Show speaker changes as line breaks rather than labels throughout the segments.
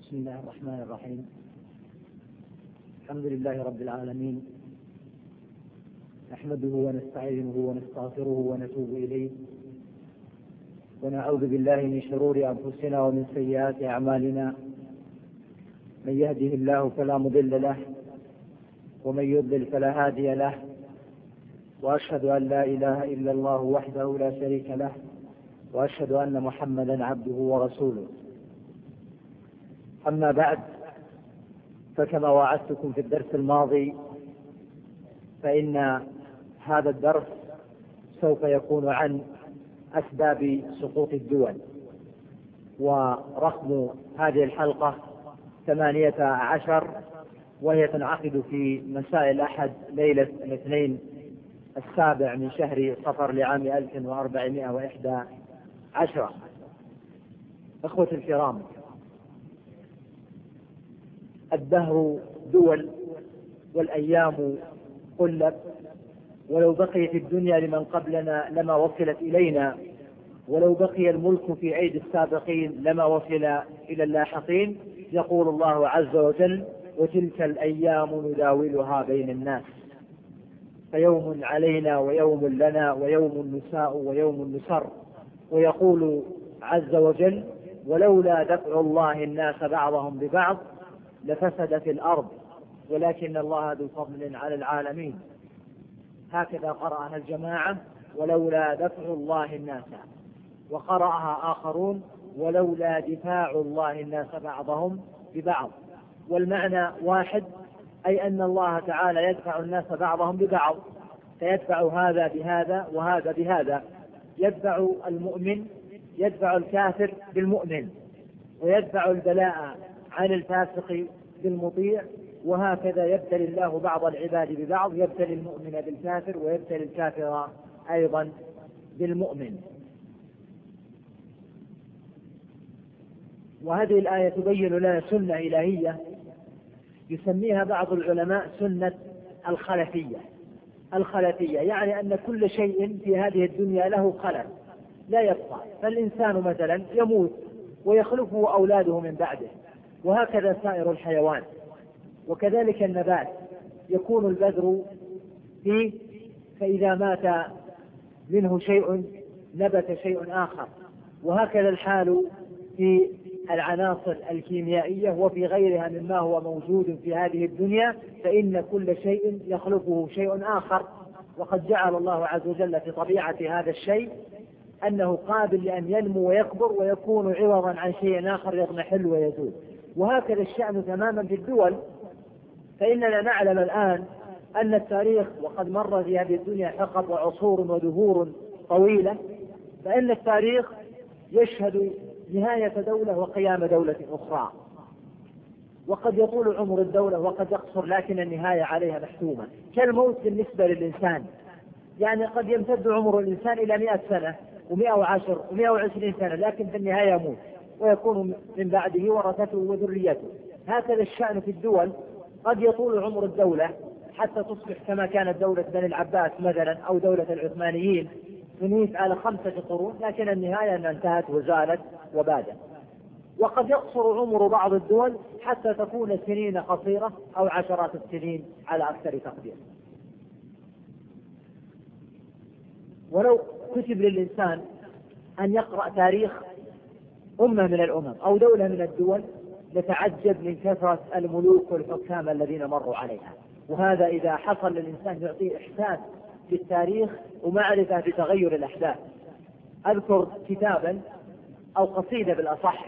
بسم الله الرحمن الرحيم. الحمد لله رب العالمين، نحمده ونستعينه ونستغفره ونتوب إليه، ونعوذ بالله من شرور أنفسنا ومن سيئات أعمالنا. من يهده الله فلا مضل له، ومن يضلل فلا هادي له، وأشهد أن لا إله إلا الله وحده لا شريك له، وأشهد أن محمدا عبده ورسوله. أما بعد، فكما وعدتكم في الدرس الماضي، فإن هذا الدرس سوف يكون عن أسباب سقوط الدول، ورقم هذه الحلقة 18، وهي تنعقد في مساء الأحد ليلة الاثنين 7 من شهر صفر لعام 1411. أخوتي الكرام، الدهر دول والأيام قلب، ولو بقيت الدنيا لمن قبلنا لما وصلت إلينا، ولو بقي الملك في أيدي السابقين لما وصل إلى اللاحقين. يقول الله عز وجل: وتلك الأيام نداولها بين الناس، فيوم علينا ويوم لنا ويوم نساء ويوم نسر. ويقول عز وجل: ولولا دفع الله الناس بعضهم ببعض لفسدت الأرض ولكن الله ذو فضل على العالمين. هكذا قرأها الجماعة: ولولا دفع الله الناس، وقرأها آخرون: ولولا دفاع الله الناس بعضهم ببعض. والمعنى واحد، أي أن الله تعالى يدفع الناس بعضهم ببعض، فيدفع هذا بهذا وهذا بهذا. يدفع المؤمن، يدفع الكافر بالمؤمن، ويدفع البلاء عن الفاسق بالمطيع، وهكذا يبتلي الله بعض العباد ببعض، يبتلي المؤمن بالكافر ويبتلي الكافر أيضا بالمؤمن. وهذه الآية تبين لنا سنة إلهية يسميها بعض العلماء سنة الخلفية، يعني أن كل شيء في هذه الدنيا له خلف لا يبقى. فالإنسان مثلا يموت ويخلفه أولاده من بعده، وهكذا سائر الحيوان، وكذلك النبات يكون البذر فيه، فإذا مات منه شيء نبت شيء آخر، وهكذا الحال في العناصر الكيميائية وفي غيرها مما هو موجود في هذه الدنيا، فإن كل شيء يخلفه شيء آخر. وقد جعل الله عز وجل في طبيعة هذا الشيء أنه قابل لأن ينمو ويكبر ويكون عوضا عن شيء آخر يضمحل ويزول. وهكذا الشأن تماما في الدول. فإننا نعلم الآن أن التاريخ، وقد مر في هذه الدنيا حقب وعصور ودهور طويلة، فإن التاريخ يشهد نهاية دولة وقيام دولة أخرى، وقد يطول عمر الدولة وقد يقصر، لكن النهاية عليها محتومة. كالموت بالنسبة للإنسان، يعني قد يمتد عمر الإنسان إلى 100 سنة و110 و120 سنة، لكن في النهاية يموت ويكون من بعده ورثته وذريته. هكذا الشأن في الدول، قد يطول عمر الدولة حتى تصبح كما كانت دولة بني العباس مثلا أو دولة العثمانيين، تنيت على 5 قرون، لكن النهاية أن انتهت وزالت وبادت. وقد يقصر عمر بعض الدول حتى تكون سنين قصيرة أو عشرات السنين على أكثر تقدير. ولو كتب للإنسان أن يقرأ تاريخ أمة من الأمم أو دولة من الدول، لتعجب من كثرة الملوك والحكام الذين مروا عليها. وهذا إذا حصل للإنسان يعطيه إحساس بالتاريخ ومعرفة بتغير الأحداث. أذكر كتابا أو قصيدة بالأصح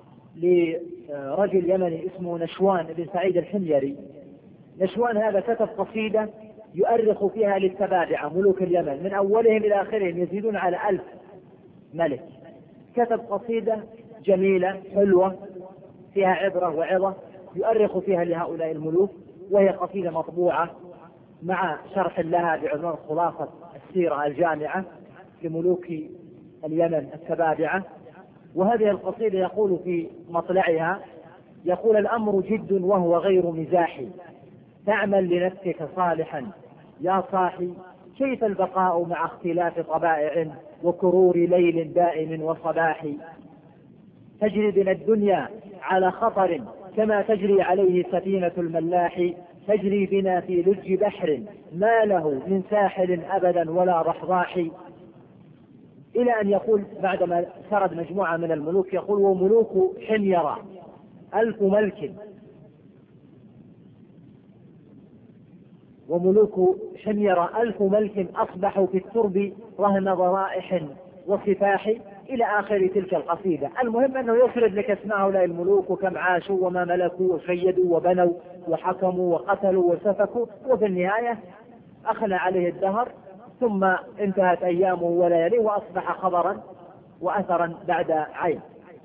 لرجل يمني اسمه نشوان بن سعيد الحميري. نشوان هذا كتب قصيدة يؤرخ فيها للتبابعة ملوك اليمن من أولهم إلى آخرهم، يزيدون على 1000 ملك. كتب قصيدة جميلة حلوة فيها عبرة وعظة يؤرخ فيها لهؤلاء الملوك، وهي قصيدة مطبوعة مع شرح لها بعنوان خلاصة السيرة الجامعة لملوك اليمن التبابعة. وهذه القصيدة يقول في مطلعها، يقول: الأمر جد وهو غير مزاح، تعمل لنفسك صالحا يا صاحي، كيف البقاء مع اختلاف طبائع وكرور ليل دائم وصباح، تجري بنا الدنيا على خطر كما تجري عليه سفينة الملاح، تجري بنا في لج بحر ما له من ساحل أبدا ولا رحراح. إلى أن يقول بعدما سرد مجموعة من الملوك يقول: وملوك حميرة 1000 ملك، وملوك حميرة 1000 ملك أصبحوا في الترب رهن ضرائح وصفاح، إلى آخر تلك القصيدة. المهم أنه يسرد لك اسم هؤلاء الملوك وكم عاشوا وما ملكوا وشيدوا وبنوا وحكموا وقتلوا وسفكوا، وفي النهاية أخلى عليه الدهر ثم انتهت أيامه ولياليه وأصبح خبرا وأثرا بعد عين.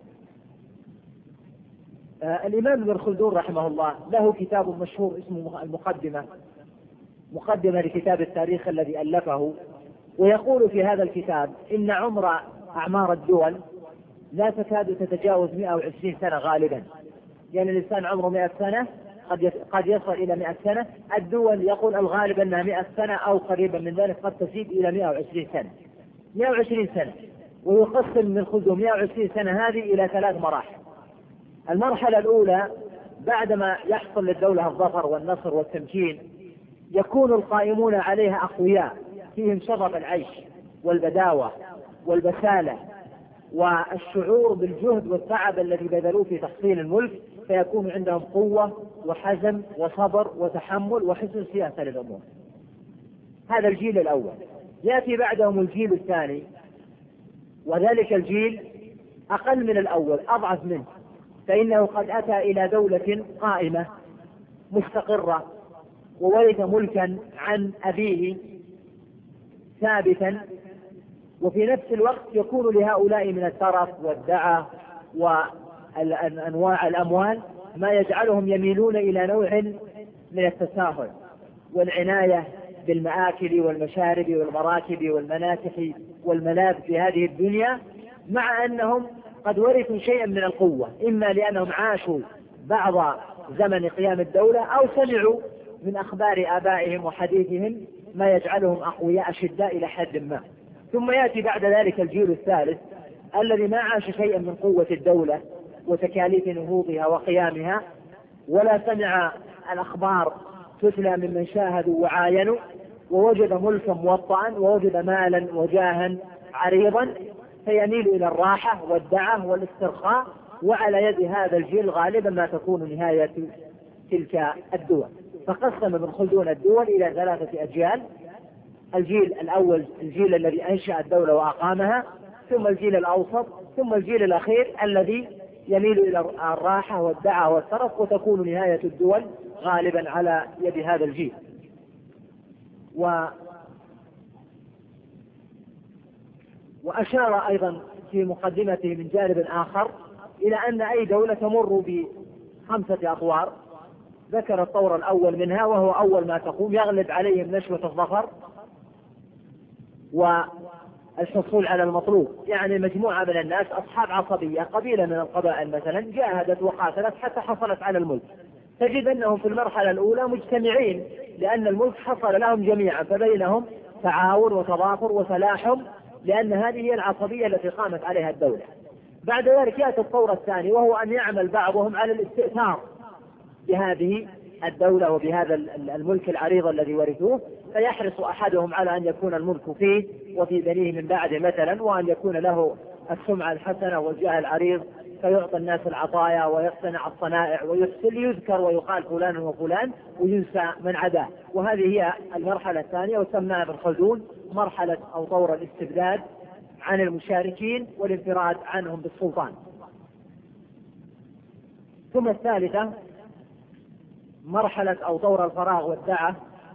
الإمام ابن خلدون رحمه الله له كتاب مشهور اسمه المقدمة، مقدمة لكتاب التاريخ الذي ألفه، ويقول في هذا الكتاب إن أعمار الدول لا تكاد تتجاوز 120 سنة غالبا، يعني الإنسان عمره 100 سنة قد يصل إلى 100 سنة، الدول يقول الغالب أنها 100 سنة أو قريبا من ذلك، قد تزيد إلى 120 سنة. 120 سنة، ويقسم من خلدون 120 سنة هذه إلى 3 مراحل. المرحلة الأولى بعدما يحصل للدولة الظفر والنصر والتمكين يكون القائمون عليها أقوياء فيهم شغف العيش والبداوة والبسالة والشعور بالجهد والتعب الذي بذلوه في تحصيل الملك، فيكون عندهم قوة وحزم وصبر وتحمل وحسن سياسة للأمور. هذا الجيل الأول. يأتي بعدهم الجيل الثاني، وذلك الجيل أقل من الأول، أضعف منه، فإنه قد أتى إلى دولة قائمة مستقرة وورث ملكا عن أبيه ثابتا، وفي نفس الوقت يكون لهؤلاء من الترف والدعة وأنواع الأموال ما يجعلهم يميلون إلى نوع من التساهل والعناية بالمآكل والمشارب والمراكب والمناكح والملاذ في هذه الدنيا، مع أنهم قد ورثوا شيئا من القوة، إما لأنهم عاشوا بعض زمن قيام الدولة أو سمعوا من أخبار آبائهم وحديثهم ما يجعلهم أقوياء أشداء إلى حد ما. ثم يأتي بعد ذلك الجيل الثالث الذي ما عاش شيئا من قوة الدولة وتكاليف نهوضها وقيامها، ولا سمع الأخبار تتلى ممن شاهدوا وعاينوا، ووجد ملكا موطئا ووجد مالا وجاها عريضا، فيميل إلى الراحة والدعة والاسترخاء. وعلى يد هذا الجيل غالبا ما تكون نهاية تلك الدول. فقسم ابن خلدون الدول إلى 3 أجيال: الجيل الأول الجيل الذي أنشأ الدولة وأقامها، ثم الجيل الأوسط، ثم الجيل الأخير الذي يميل إلى الراحة والدعة والترف، وتكون نهاية الدول غالبا على يد هذا الجيل. وأشار أيضا في مقدمته من جانب آخر إلى أن أي دولة تمر ب5 أطوار، ذكر الطور الأول منها وهو أول ما تقوم يغلب عليهم نشوة الظفر والحصول على المطلوب، يعني مجموعة من الناس أصحاب عصبية، قبيلة من القبائل مثلا جاهدت وقاتلت حتى حصلت على الملك، تجد أنهم في المرحلة الأولى مجتمعين لأن الملك حصل لهم جميعا، فبينهم تعاون وتضافر وتلاحم، لأن هذه هي العصبية التي قامت عليها الدولة. بعد ذلك يأتي الطور الثاني، وهو أن يعمل بعضهم على الاستئثار بهذه الدولة وبهذا الملك العريض الذي ورثوه، فيحرص أحدهم على أن يكون الملك فيه وفي بنيه من بعده مثلا، وأن يكون له السمعة الحسنة والجاه العريض، فيعطي الناس العطايا ويصنع الصنائع ويحسن، يذكر ويقال فلان وفلان وينسى من عداه. وهذه هي المرحلة الثانية، وسماها ابن خلدون مرحلة أو طور الاستبداد عن المشاركين والانفراد عنهم بالسلطان. ثم الثالثة مرحلة أو طور الفراغ والدعة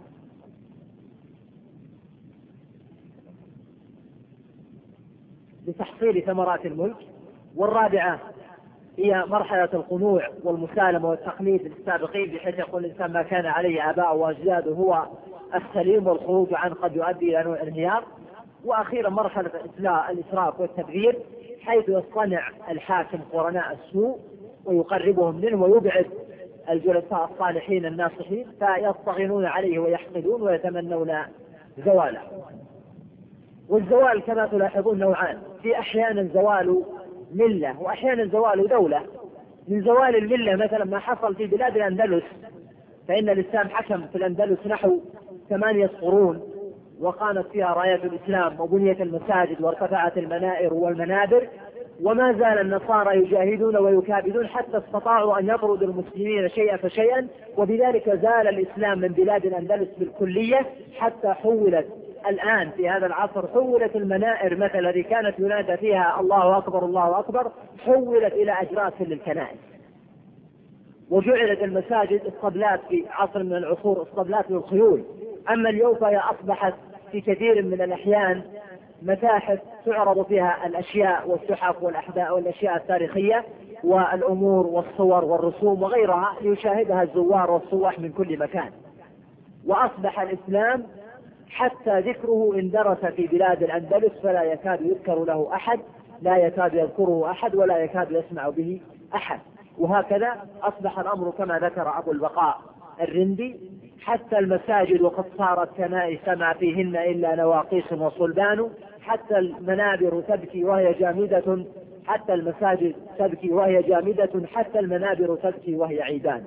لتحصيل ثمرات الملك. والرابعة هي مرحلة القنوع والمسالمة والتقليد للسابقين، بحيث يقول الإنسان ما كان عليه آباءه وأجداده هو السليم، والخروج عنه قد يؤدي إلى نوع انهيار. وأخيرا مرحلة الإسراف والتبذير، حيث يصطنع الحاكم قرناء السوء ويقربهم منه ويبعد الجلساء الصالحين الناصحين، فيطغنون عليه ويحقدون ويتمنون زواله. والزوال كما تلاحظون نوعان، في أحيانا زوال ملة وأحيانا زوال دولة. من زوال الملة مثلا ما حصل في بلاد الأندلس، فإن الإسلام حكم في الأندلس نحو 8 قرون، وقامت فيها راية الإسلام وبنيت المساجد وارتفعت المنائر والمنابر، وما زال النصارى يجاهدون ويكابدون حتى استطاعوا أن يطردوا المسلمين شيئا فشيئا، وبذلك زال الإسلام من بلاد الأندلس بالكلية، حتى حولت الآن في هذا العصر حولت المنائر مثل الذي كانت ينادى فيها الله أكبر الله أكبر حولت إلى أجراس للكنائس، وجعلت المساجد اسطبلات في عصر من العصور اسطبلات للخيول. أما اليوم فهي أصبحت في كثير من الأحيان متاحف تعرض فيها الأشياء والتحف والأشياء التاريخية والأمور والصور والرسوم وغيرها ليشاهدها الزوار والسواح من كل مكان. وأصبح الإسلام حتى ذكره اندرس في بلاد الأندلس فلا يكاد يذكر له أحد، لا يكاد يذكره أحد ولا يكاد يسمع به أحد. وهكذا أصبح الأمر كما ذكر أبو البقاء الرندي، حتى المساجد وقد صارت كنائس ما فيهن إلا نواقيس وصلبان، حتى المنابر تبكي وهي جامدة، حتى المساجد تبكي وهي جامدة، حتى المنابر تبكي وهي عيدان.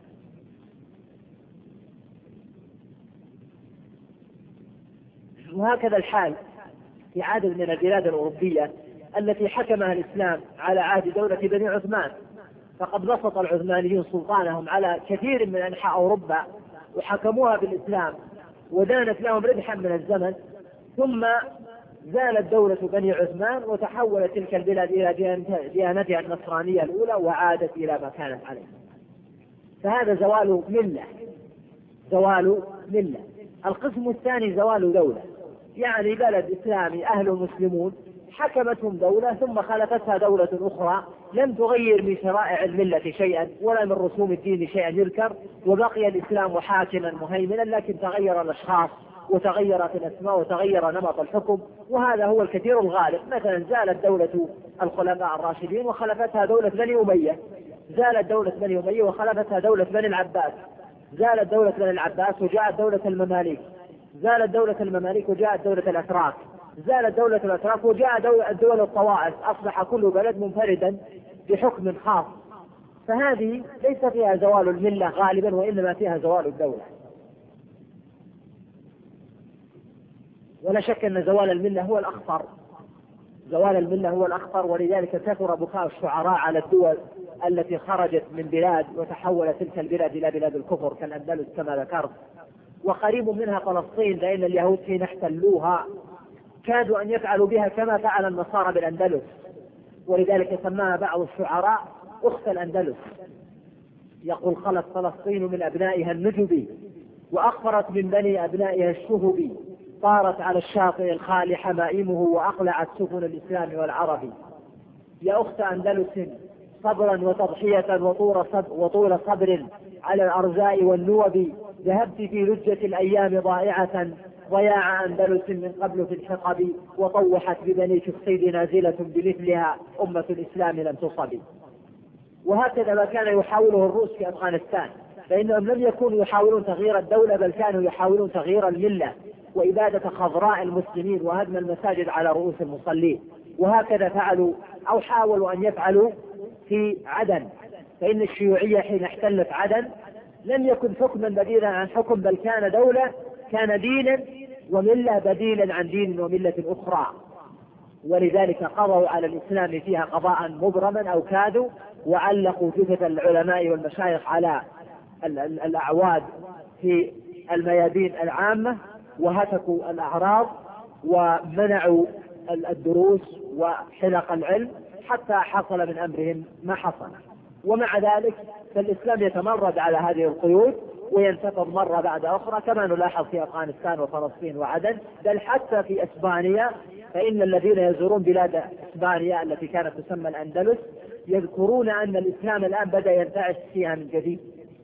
وهكذا الحال في عدد من البلاد الأوروبية التي حكمها الإسلام على عهد دولة بني عثمان، فقد بسط العثمانيون سلطانهم على كثير من أنحاء أوروبا وحكموها بالإسلام ودانت لهم ردحا من الزمن، ثم زالت دولة بني عثمان وتحولت تلك البلاد إلى ديانتها النصرانية الأولى وعادت إلى ما كانت عليه. فهذا زوال ملة. القسم الثاني زوال دولة، يعني بلد إسلامي أهل مسلمون حكمتهم دولة ثم خلفتها دولة أخرى لم تغير من شرائع الملة شيئا ولا من رسوم الدين شيئا يذكر، وبقي الإسلام حاكما مهيمنا، لكن تغير الأشخاص وتغيرت الأسماء وتغير نمط الحكم، وهذا هو الكثير الغالب. مثلا زالت دولة الخلفاء الراشدين وخلفتها دولة بني أمية، زالت دولة بني أمية وخلفتها دولة بني العباس، زالت دولة بني العباس وجاءت دولة المماليك، زالت دولة المماليك وجاءت دولة الأتراك، زالت دولة الأتراك وجاء دول الطوائف، أصبح كل بلد منفردا بحكم خاص. فهذه ليس فيها زوال الملة غالبا، وإنما فيها زوال الدولة. ولا شك أن زوال الملة هو الأخطر، زوال الملة هو الأخطر، ولذلك كثر بكاء الشعراء على الدول التي خرجت من بلاد وتحولت تلك البلاد إلى بلاد الكفر كالأندلس كما ذكرت، وقريب منها فلسطين، لأن اليهود حين احتلوها كادوا أن يفعلوا بها كما فعل النصارى بالأندلس، ولذلك سماها بعض الشعراء أخت الأندلس، يقول خلت فلسطين من أبنائها النجب وأخفرت من بني أبنائها الشهب، طارت على الشاطئ الخالي حمائمه وأقلعت سفن الإسلام والعرب. يا أخت أندلس صبرا وتضحية وطول صبر على الأرزاء والنوب، ذهبت في لجة الأيام ضائعة ضياع أندلس من قبل في الحقب، وطوحت ببنيك الصيد نازلة بمثلها أمة الإسلام لم تصب. وهكذا ما كان يحاوله الروس في أفغانستان، فإنهم لم يكونوا يحاولون تغيير الدولة بل كانوا يحاولون تغيير الملة وإبادة خضراء المسلمين وهدم المساجد على رؤوس المصلين. وهكذا فعلوا أو حاولوا أن يفعلوا في عدن، فإن الشيوعية حين احتلت عدن لم يكن حكما بديلا عن حكم، بل كان دولة، كان دينا وملة بديلا عن دين وملة أخرى، ولذلك قضوا على الإسلام فيها قضاء مبرما أو كادوا، وعلقوا جثث العلماء والمشايخ على الأعواد في الميادين العامة، وهتكوا الأعراض ومنعوا الدروس وحلق العلم حتى حصل من أمرهم ما حصل. ومع ذلك فالإسلام يتمرد على هذه القيود وينتفض مرة بعد أخرى، كما نلاحظ في أفغانستان وفلسطين وعدن، بل حتى في إسبانيا، فإن الذين يزورون بلاد إسبانيا التي كانت تسمى الأندلس يذكرون أن الإسلام الآن بدأ ينتعش فيها من جديد،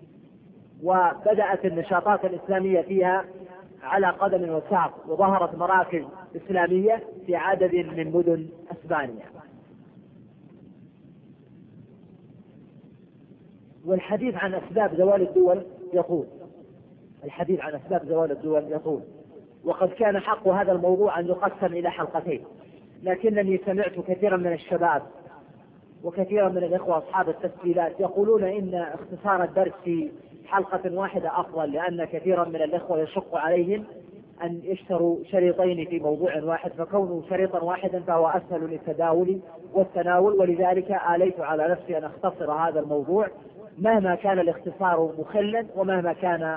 وبدأت النشاطات الإسلامية فيها على قدم وساق، وظهرت مراكز إسلامية في عدد من مدن إسبانيا. والحديث عن أسباب زوال الدول يطول، وقد كان حق هذا الموضوع أن يقسم إلى حلقتين، لكنني سمعت كثيرا من الشباب وكثيرا من الإخوة أصحاب التسجيلات يقولون إن اختصار الدرس في حلقة واحدة أفضل، لأن كثيرا من الإخوة يشق عليهم أن يشتروا شريطين في موضوع واحد، فكونه شريطا واحدا فهو أسهل للتداول والتناول، ولذلك آليت على نفسي أن أختصر هذا الموضوع مهما كان الاختصار مخلا ومهما كان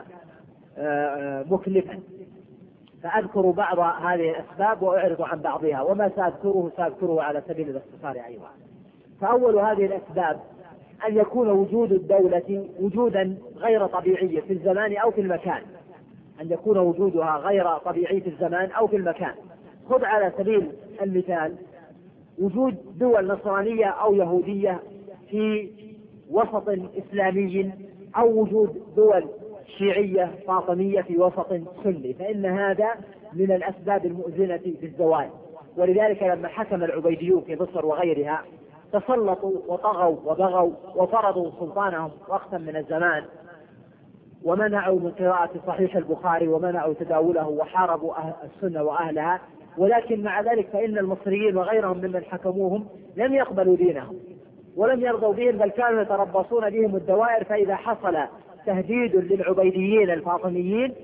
مكلفا. فأذكر بعض هذه الأسباب وأعرض عن بعضها، وما سأذكره على سبيل الاختصار أيضا. فأول هذه الأسباب أن يكون وجود الدولة وجودا غير طبيعي في الزمان أو في المكان، أن يكون وجودها غير طبيعي في الزمان أو في المكان. خذ على سبيل المثال وجود دول نصرانية أو يهودية في وسط إسلامي، أو وجود دول شيعية فاطمية في وسط سني، فإن هذا من الأسباب المؤذنة في الزوال. ولذلك لما حكم العبيديون في مصر وغيرها تسلطوا وطغوا وبغوا وفرضوا سلطانهم وقتا من الزمان، ومنعوا من قراءة صحيح البخاري ومنعوا تداوله وحاربوا السنة وأهلها. ولكن مع ذلك فإن المصريين وغيرهم ممن حكموهم لم يقبلوا دينهم ولم يرضوا بهم، بل كانوا يتربصون بهم الدوائر، فإذا حصل تهديد للعبيديين الفاطميين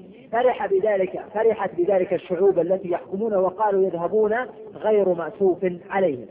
فرحت بذلك الشعوب التي يحكمون وقالوا يذهبون غير مأسوف عليهم.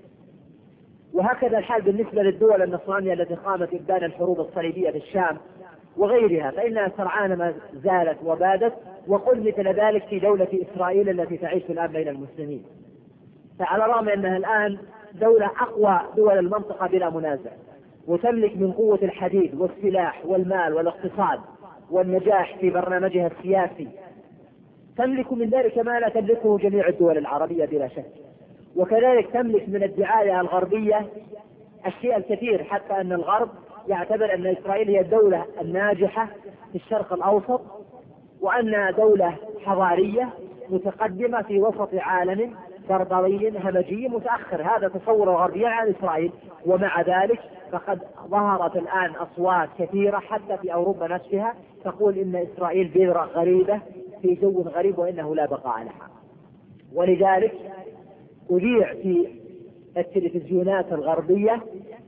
وهكذا الحال بالنسبة للدول النصرانية التي قامت إبدان الحروب الصليبية في الشام وغيرها، فإنها سرعان ما زالت وبادت. وقل مثل ذلك في دولة إسرائيل التي تعيش الآن بين المسلمين، فعلى الرغم أنها الآن دولة أقوى دول المنطقة بلا منازع، وتملك من قوة الحديد والسلاح والمال والاقتصاد والنجاح في برنامجها السياسي، تملك من ذلك ما لا تملكه جميع الدول العربية بلا شك. وكذلك تملك من الدعاية الغربية الشيء الكثير، حتى أن الغرب يعتبر أن إسرائيل هي الدولة الناجحة في الشرق الأوسط، وأنها دولة حضارية متقدمة في وسط عالم فردوي همجي متأخر. هذا تصور غربي عن إسرائيل. ومع ذلك فقد ظهرت الآن أصوات كثيرة حتى في أوروبا نفسها تقول إن إسرائيل بذرة غريبة في جو غريب وإنه لا بقاء لها. ولذلك أذيع في التلفزيونات الغربية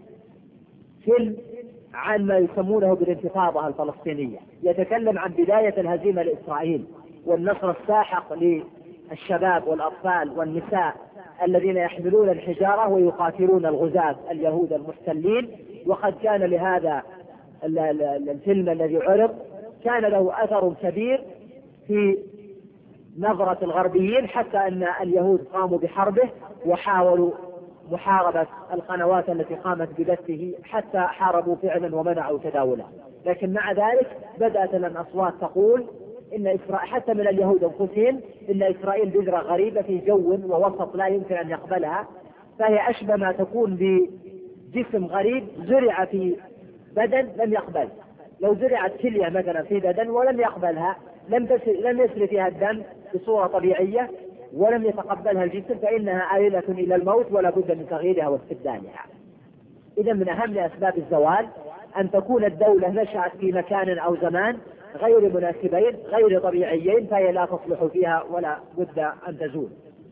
فيلم عن ما يسمونه بالانتفاضة الفلسطينية، يتكلم عن بداية الهزيمة لإسرائيل والنصر الساحق للشباب والأطفال والنساء الذين يحملون الحجارة ويقاتلون الغزاة اليهود المحتلين. وقد كان لهذا الفيلم الذي عرض كان له أثر كبير في نظرة الغربيين، حتى أن اليهود قاموا بحربه وحاولوا محاربة القنوات التي قامت ببثه، حتى حاربوا فعلا ومنعوا تداوله. لكن مع ذلك بدأت الأصوات تقول إن إسرائيل حتى من اليهود أنفسهم إن إسرائيل بذرة غريبة في جو ووسط لا يمكن أن يقبلها، فهي أشبه ما تكون بجسم غريب زرع في بدن لم يقبل. لو زرعت كلية مثلا في بدن ولم يقبلها، لم يسري فيها الدم بصورة طبيعية ولم يتقبلها الجسم، فإنها آلة إلى الموت ولا بد من تغييرها واستبدالها. إذا من أهم أسباب الزوال أن تكون الدولة نشأت في مكان أو زمان غير مناسبين غير طبيعيين، فهي لا تصلح فيها ولا بد أن تزول.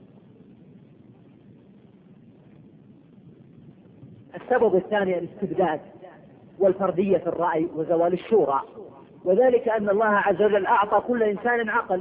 السبب الثاني الاستبداد والفردية في الرأي وزوال الشورى، وذلك أن الله عز وجل أعطى كل إنسان عقل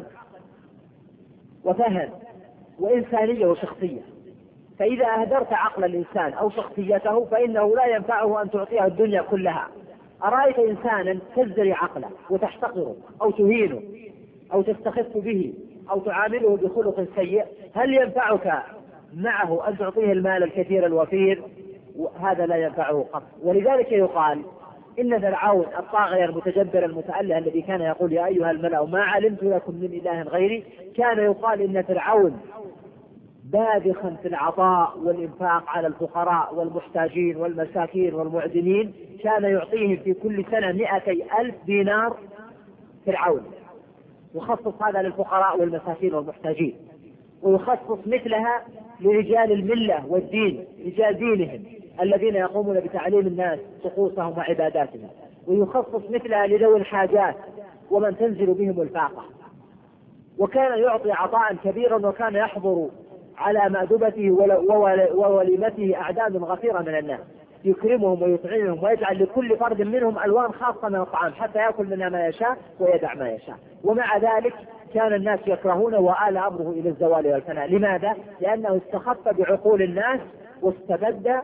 وفهم وإنسانية وشخصية، فإذا أهدرت عقل الإنسان أو شخصيته فإنه لا ينفعه أن تعطيه الدنيا كلها. أرأيت إنسانا تزدري عقله وتحتقره أو تهينه أو تستخف به أو تعامله بخلق سيء، هل ينفعك معه أن تعطيه المال الكثير الوفير؟ هذا لا ينفعه قط. ولذلك يقال إن فرعون الطاغية المتجبر المتأله الذي كان يقول يا أيها الملأ ما علمت لكم من إله غيري، كان يقال إن فرعون باذخا في العطاء والإنفاق على الفقراء والمحتاجين والمساكين والمعدمين، كان يعطيهم في كل سنة 200,000 دينار فرعون، يخصص هذا للفقراء والمساكين والمحتاجين، ويخصص مثلها لرجال الملة والدين، رجال دينهم الذين يقومون بتعليم الناس طقوسهم وعباداتهم، ويخصص مثلها لذوي الحاجات ومن تنزل بهم الفاقة. وكان يعطي عطاء كبيرا، وكان يحضر على مأدبته ووليمته أعداد غفيرة من الناس. يكرمهم ويطعمهم ويجعل لكل فرد منهم ألوان خاصة من الطعام حتى يأكل منها ما يشاء ويدع ما يشاء. ومع ذلك كان الناس يكرهونه وآل أمره إلى الزوال والفناء. لماذا؟ لأنه استخف بعقول الناس واستبد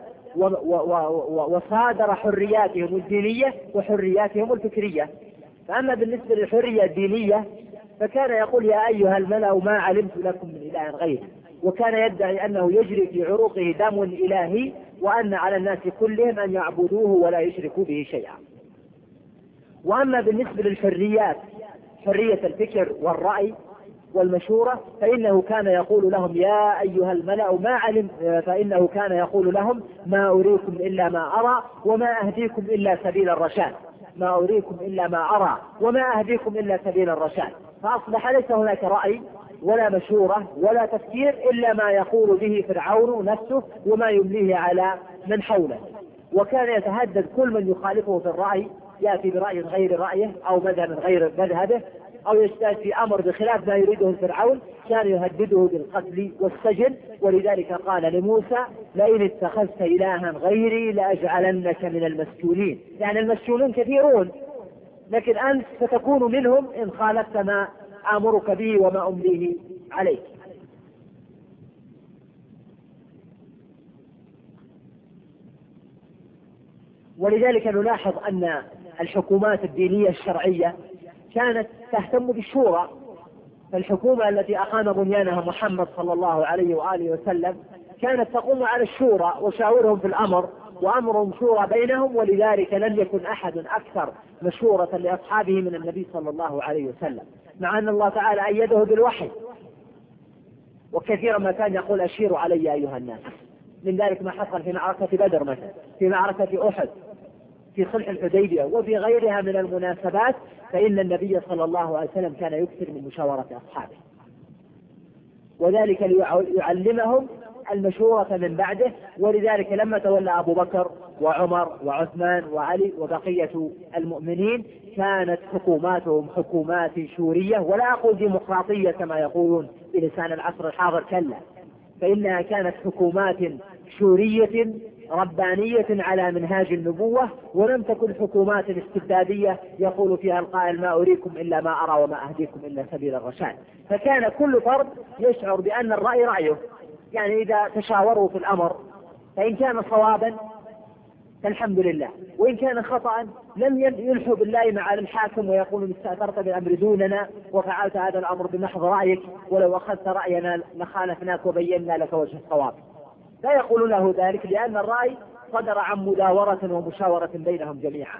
وصادر حرياتهم الدينية وحرياتهم الفكرية. فأما بالنسبة للحرية الدينية فكان يقول يا أيها الملأ ما علمت لكم من إله غيره، وكان يدعي أنه يجري في عروقه دم إلهي وأن على الناس كلهم أن يعبدوه ولا يشركوا به شيئا. وأما بالنسبة للحريات حرية الفكر والرأي والمشورة فإنه كان يقول لهم يا أيها الملأ فإنه كان يقول لهم ما أريكم إلا ما أرى وما أهديكم إلا سبيل الرشاد. ما أريكم إلا ما أرى وما أهديكم إلا سبيل الرشاد. فأصبح ليس هناك رأي ولا مشورة ولا تفكير إلا ما يقول به فرعون نفسه وما يمليه على من حوله. وكان يتهدد كل من يخالفه في الرأي، يأتي برأي غير رأيه أو مذهب غير مذهبه أو يجتهد في أمر بخلاف ما يريده الفرعون، كان يهدده بالقتل والسجن. ولذلك قال لموسى لئن اتخذت إلها غيري لأجعلنك من المسجونين. يعني المسجونون كثيرون لكن أنت ستكون منهم إن خالفت ما آمرك به وما أمليه عليك. ولذلك نلاحظ أن الحكومات الدينية الشرعية كانت تهتم بالشورى. فالحكومة التي أقام بنيانها محمد صلى الله عليه وآله وسلم كانت تقوم على الشورى وشاورهم في الأمر وأمرهم شورى بينهم. ولذلك لم يكن أحد أكثر مشورة لأصحابه من النبي صلى الله عليه وسلم، مع أن الله تعالى أيده بالوحي وكثيرا ما كان يقول أشيروا علي أيها الناس. من ذلك ما حصل في معركة بدر مثلا، في معركة أحد، في صلح الحديبية وفي غيرها من المناسبات، فإن النبي صلى الله عليه وسلم كان يكثر من مشاورة أصحابه، وذلك ليعلمهم المشورة من بعده. ولذلك لما تولى أبو بكر وعمر وعثمان وعلي وبقية المؤمنين كانت حكوماتهم حكومات شورية، ولا أقول ديمقراطية كما يقولون بلسان العصر الحاضر، كلا، فإنها كانت حكومات شورية ربانية على منهاج النبوة، ولم تكن حكومات استبدادية يقول فيها القائل ما أريكم إلا ما أرى وما أهديكم إلا سبيل الرشاد. فكان كل فرد يشعر بأن الرأي رأيه، يعني إذا تشاوروا في الأمر فإن كان صوابا فالحمد لله، وإن كان خطأ لم يلحوا بالله مع الحاكم ويقولوا استأثرت بالأمر دوننا وفعلت هذا الأمر بمحض رأيك ولو أخذت رأينا لخالفناك وبينا لك وجه الصواب. لا يقول له ذلك لأن الرأي صدر عن مداورة ومشاورة بينهم جميعا.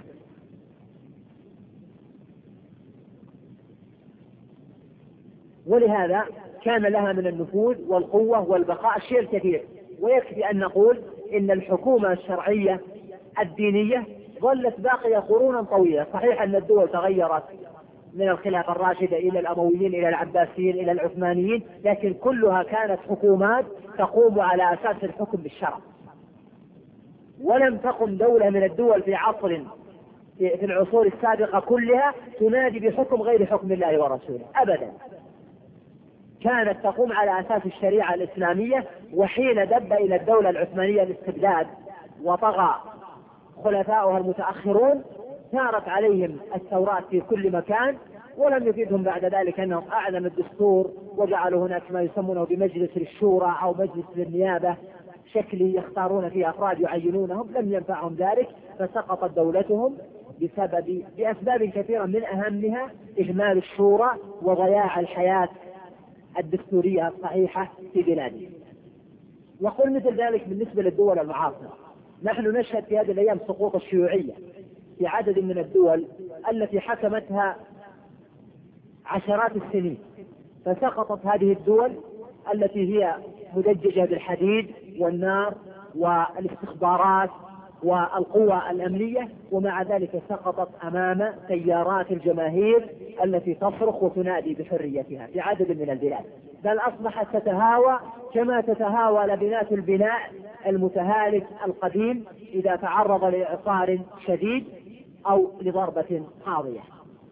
ولهذا كان لها من النفوذ والقوة والبقاء الشيء الكثير. ويكفي أن نقول إن الحكومة الشرعية الدينية ظلت باقية قرونا طويلة. صحيح أن الدول تغيرت من الخلافة الراشدة إلى الأمويين إلى العباسيين إلى العثمانيين، لكن كلها كانت حكومات تقوم على أساس الحكم بالشرع. ولم تقم دولة من الدول في عصر في العصور السابقة كلها تنادي بحكم غير حكم الله ورسوله أبدا. كانت تقوم على أساس الشريعة الإسلامية. وحين دب إلى الدولة العثمانية الاستبداد وطغى خلفاؤها المتأخرون ثارت عليهم الثورات في كل مكان، ولم يفيدهم بعد ذلك أنهم أعلنوا الدستور وجعلوا هناك ما يسمونه بمجلس للشورى أو مجلس للنيابة شكلي يختارون فيه أفراد يعينونهم. لم ينفعهم ذلك، فسقطت دولتهم بأسباب كثيرة، من أهمها إهمال الشورى وضياع الحياة الدستورية الصحيحة في بلادهم. وقل مثل ذلك بالنسبة للدول المعاصرة. نحن نشهد في هذه الأيام سقوط الشيوعية في عدد من الدول التي حكمتها عشرات السنين، فسقطت هذه الدول التي هي مدججة بالحديد والنار والاستخبارات والقوى الأمنية، ومع ذلك سقطت أمام تيارات الجماهير التي تصرخ وتنادي بحريتها في عدد من البلاد، بل أصبحت تتهاوى كما تتهاوى لبنات البناء المتهالك القديم إذا تعرض لإعصار شديد أو لضربة قاضية.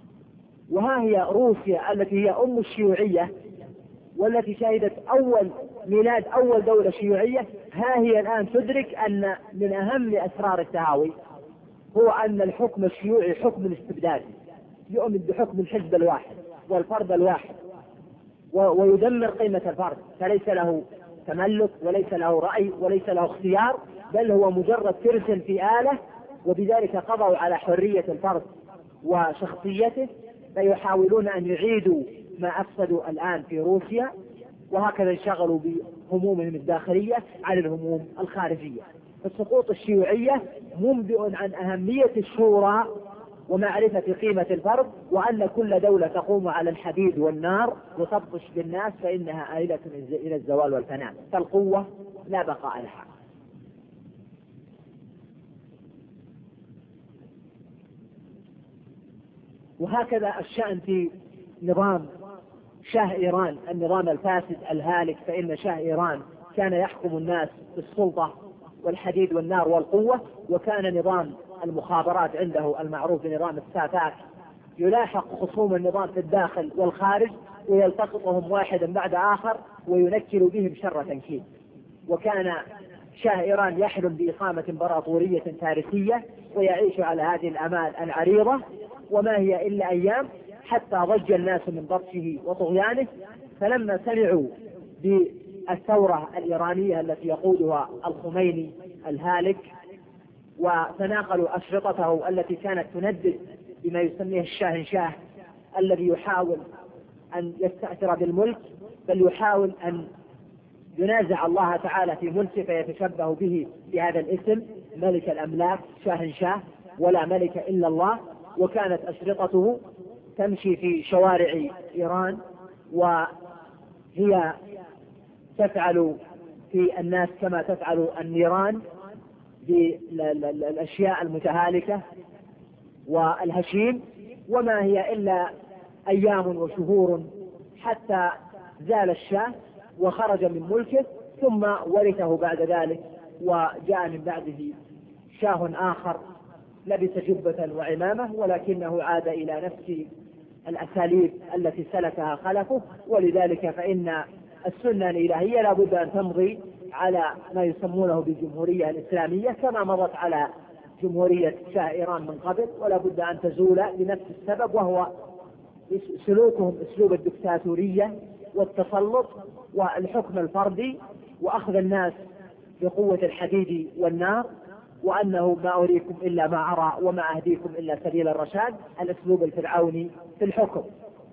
وها هي روسيا التي هي أم الشيوعية والتي شهدت أول ميلاد أول دولة شيوعية، ها هي الآن تدرك أن من أهم أسرار التهاوي هو أن الحكم الشيوعي حكم استبدادي، يؤمن بحكم الحزب الواحد والفرد الواحد، ويدمر قيمة الفرد، فليس له تملك وليس له رأي وليس له اختيار، بل هو مجرد ترس في آلة، وبذلك قضوا على حرية الفرد وشخصيته. فيحاولون أن يعيدوا ما أفسدوا الآن في روسيا، وهكذا انشغلوا بهمومهم الداخلية عن الهموم الخارجية. فالسقوط الشيوعية منبئ عن أهمية الشورى ومعرفة قيمة الفرد، وأن كل دولة تقوم على الحديد والنار وتبطش بالناس فإنها آلة إلى الزوال والفناء، فالقوة لا بقاء لها. وهكذا الشأن في نظام شاه إيران، النظام الفاسد الهالك، فإن شاه إيران كان يحكم الناس بالسلطة والحديد والنار والقوة، وكان نظام المخابرات عنده المعروف بنظام السافاك يلاحق خصوم النظام في الداخل والخارج ويلتقطهم واحدا بعد آخر وينكل بهم شر تنكيل. وكان شاه إيران يحلم بإقامة إمبراطورية فارسية ويعيش على هذه الآمال العريضة، وما هي إلا أيام حتى ضج الناس من بطشه وطغيانه. فلما سمعوا بالثورة الإيرانية التي يقودها الخميني الهالك وتناقلوا أشرطته التي كانت تندد بما يسميه الشاهنشاه الذي يحاول أن يستأثر بالملك، بل يحاول أن ينازع الله تعالى في ملكه فيتشبه به بهذا الاسم ملك الأملاك شاهنشاه، ولا ملك إلا الله. وكانت أشرطته تمشي في شوارع إيران وهي تفعل في الناس كما تفعل النيران بالأشياء المتهالكة والهشيم، وما هي إلا أيام وشهور حتى زال الشاه وخرج من ملكه، ثم ورثه بعد ذلك وجاء من بعده شاه آخر لبس جبة وعمامة، ولكنه عاد إلى نفس الأساليب التي سلكها خلفه. ولذلك فإن السنة الإلهية لا بد أن تمضي على ما يسمونه بالجمهورية الإسلامية كما مضت على جمهورية شاه إيران من قبل، ولا بد أن تزول لنفس السبب، وهو سلوكهم أسلوب الدكتاتورية والتسلط والحكم الفردي وأخذ الناس بقوة الحديد والنار، وأنه ما أريكم إلا ما أرى وما أهديكم إلا سبيل الرشاد، الأسلوب الفرعوني في الحكم.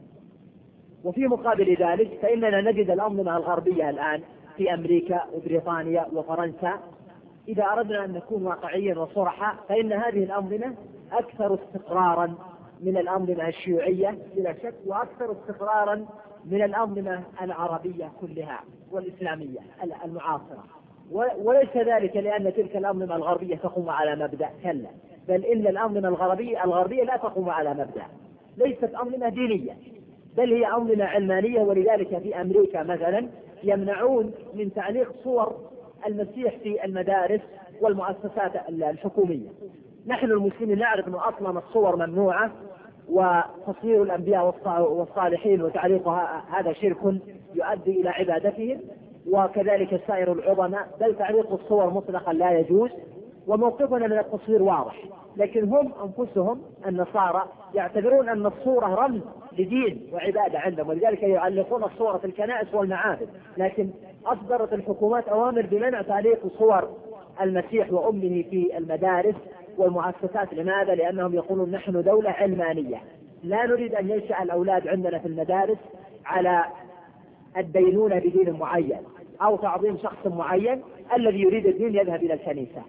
وفي مقابل ذلك فإننا نجد الأنظمة الغربية الآن في أمريكا وبريطانيا وفرنسا، إذا أردنا أن نكون واقعيا وصرحا فإن هذه الأنظمة أكثر استقرارا من الأنظمة الشيوعية بلا شك، وأكثر استقرارا من الأنظمة العربية كلها والإسلامية المعاصرة. وليس ذلك لأن تلك الأنظمة الغربية تقوم على مبدأ، كلا، بل إن الأنظمة الغربية لا تقوم على مبدأ، ليست أنظمة دينية بل هي أنظمة علمانية. ولذلك في أمريكا مثلا يمنعون من تعليق صور المسيح في المدارس والمؤسسات الحكومية. نحن المسلمين نعرف أن أصلا الصور ممنوعة، وتصوير الأنبياء والصالحين وتعليقها هذا شرك يؤدي إلى عبادتهم، وكذلك سائر العظماء، بل تعليق الصور مطلقا لا يجوز. وموقفنا من التصوير واضح، لكن هم أنفسهم النصارى يعتبرون أن الصورة رمز لدين وعبادة عندهم، ولذلك يعلقون الصور في الكنائس والمعابد. لكن أصدرت الحكومات أوامر بمنع تعليق صور المسيح وأمه في المدارس والمؤسسات. لماذا؟ لأنهم يقولون نحن دولة علمانية، لا نريد أن ينشأ الأولاد عندنا في المدارس على الدينونة بدين معين أو تعظيم شخص معين، الذي يريد الدين يذهب إلى الكنيسة.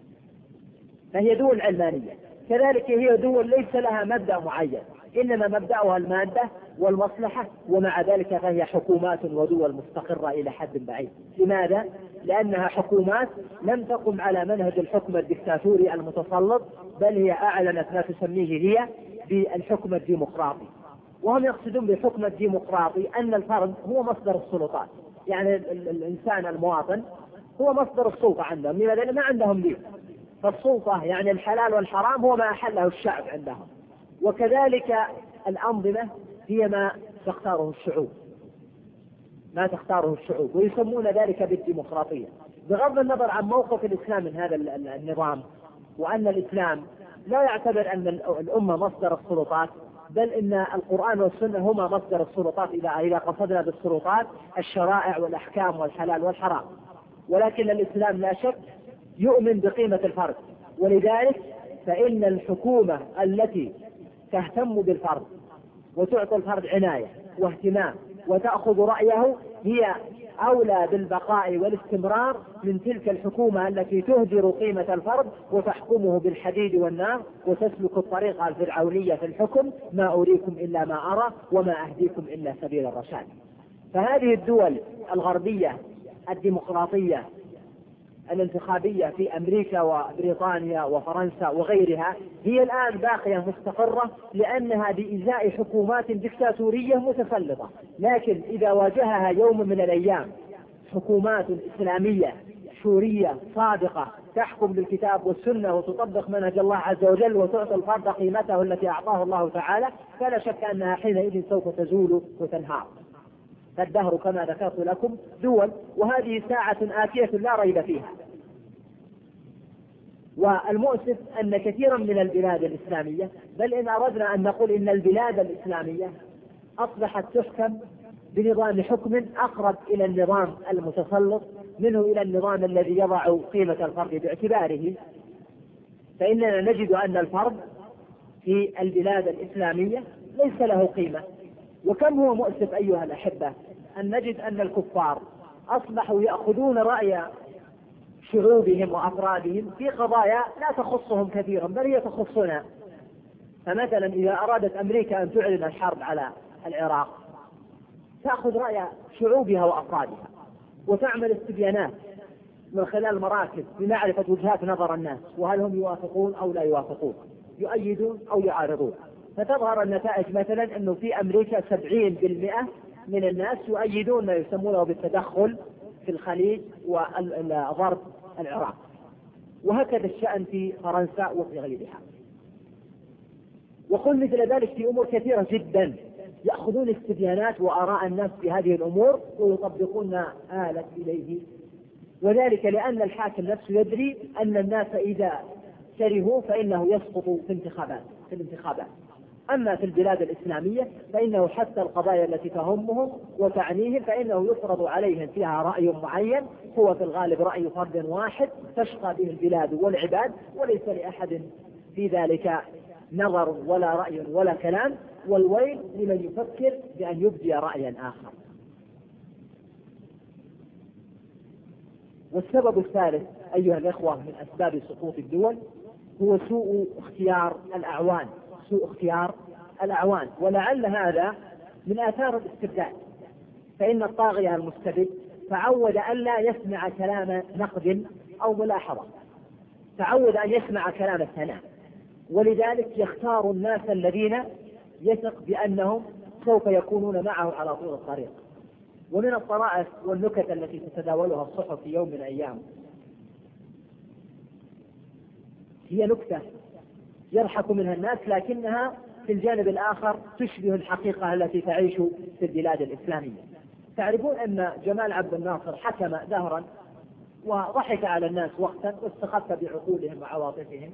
فهي دول علمانية. كذلك هي دول ليس لها مبدأ معين، إنما مبدأها المادة والمصلحة، ومع ذلك فهي حكومات ودول مستقرة إلى حد بعيد. لماذا؟ لأنها حكومات لم تقم على منهج الحكم الدكتاتوري المتسلط، بل هي أعلنت ما تسميه هي بالحكم الديمقراطي. وهم يقصدون بالحكم الديمقراطي أن الفرد هو مصدر السلطات، يعني الإنسان المواطن هو مصدر السلطة عندهم. لماذا؟ ما عندهم دين، فالسلطة يعني الحلال والحرام هو ما أحله الشعب عندهم، وكذلك الأنظمة هي ما تختاره الشعوب. ما تختاره الشعوب، ويسمون ذلك بالديمقراطية، بغض النظر عن موقف الإسلام من هذا النظام، وأن الإسلام لا يعتبر أن الأمة مصدر السلطات، بل إن القرآن والسنة هما مصدر السلطات إذا قصدنا بالسلطات الشرائع والأحكام والحلال والحرام. ولكن الإسلام لا شك يؤمن بقيمة الفرد، ولذلك فإن الحكومة التي تهتم بالفرد وتعطي الفرد عناية واهتمام وتأخذ رأيه هي أولى بالبقاء والاستمرار من تلك الحكومة التي تهدر قيمة الفرد وتحكمه بالحديد والنار وتسلك الطريقة الفرعونية في الحكم، ما أريكم إلا ما أرى وما أهديكم إلا سبيل الرشاد. فهذه الدول الغربية الديمقراطية الانتخابية في أمريكا وبريطانيا وفرنسا وغيرها هي الآن باقية مستقرة، لأنها بإزاء حكومات دكتاتورية متسلطة. لكن إذا واجهها يوم من الأيام حكومات إسلامية شورية صادقة تحكم بالكتاب والسنة وتطبق منهج الله عز وجل وتعطي الفرد قيمته التي أعطاه الله تعالى، فلا شك أنها حينئذ سوف تزول وتنهار. فالدهر كما ذكرت لكم دول، وهذه ساعة آتية لا ريب فيها. والمؤسف أن كثيرا من البلاد الإسلامية، بل إن أردنا أن نقول إن البلاد الإسلامية أصبحت تحكم بنظام حكم أقرب إلى النظام المتسلط منه إلى النظام الذي يضع قيمة الفرد باعتباره. فإننا نجد أن الفرد في البلاد الإسلامية ليس له قيمة. وكم هو مؤسف أيها الأحبة أن نجد أن الكفار أصبحوا يأخذون رأي شعوبهم وأفرادهم في قضايا لا تخصهم كثيرا بل هي تخصنا. فمثلا إذا أرادت أمريكا أن تعلن الحرب على العراق تأخذ رأي شعوبها وأفرادها وتعمل استبيانات من خلال مراكز لمعرفة وجهات نظر الناس، وهل هم يوافقون أو لا يوافقون، يؤيدون أو يعارضون. فتظهر النتائج مثلا أنه في أمريكا 70% من الناس يؤيدون ما يسمونه بالتدخل في الخليج وضرب العراق، وهكذا الشأن في فرنسا وفي غيرها. وقل مثل ذلك في أمور كثيرة جدا، يأخذون استبيانات وآراء الناس في هذه الأمور ويطبقون ما آلت إليه، وذلك لأن الحاكم نفسه يدري أن الناس إذا كرهوا فإنه يسقط في الانتخابات. أما في البلاد الإسلامية فإنه حتى القضايا التي تهمهم وتعنيهم فإنه يفرض عليهم فيها رأي معين، هو في الغالب رأي فرد واحد تشقى به البلاد والعباد، وليس لأحد في ذلك نظر ولا رأي ولا كلام، والويل لمن يفكر بأن يبدي رأيا آخر. والسبب الثالث أيها الإخوة من أسباب سقوط الدول هو سوء اختيار الأعوان، ولعل هذا من آثار الاستبداد. فإن الطاغية المستبد تعود أن لا يسمع كلام نقد أو ملاحظة، تعود أن يسمع كلام الثناء، ولذلك يختار الناس الذين يثق بأنهم سوف يكونون معه على طول الطريق. ومن الطرائف والنكت التي تتداولها الصحف في يوم من الأيام هي نكتة يضحك منها الناس، لكنها في الجانب الآخر تشبه الحقيقة التي تعيش في البلاد الإسلامية. تعرفون أن جمال عبد الناصر حكم دهرا وضحك على الناس وقتا واستخف بعقولهم وعواطفهم،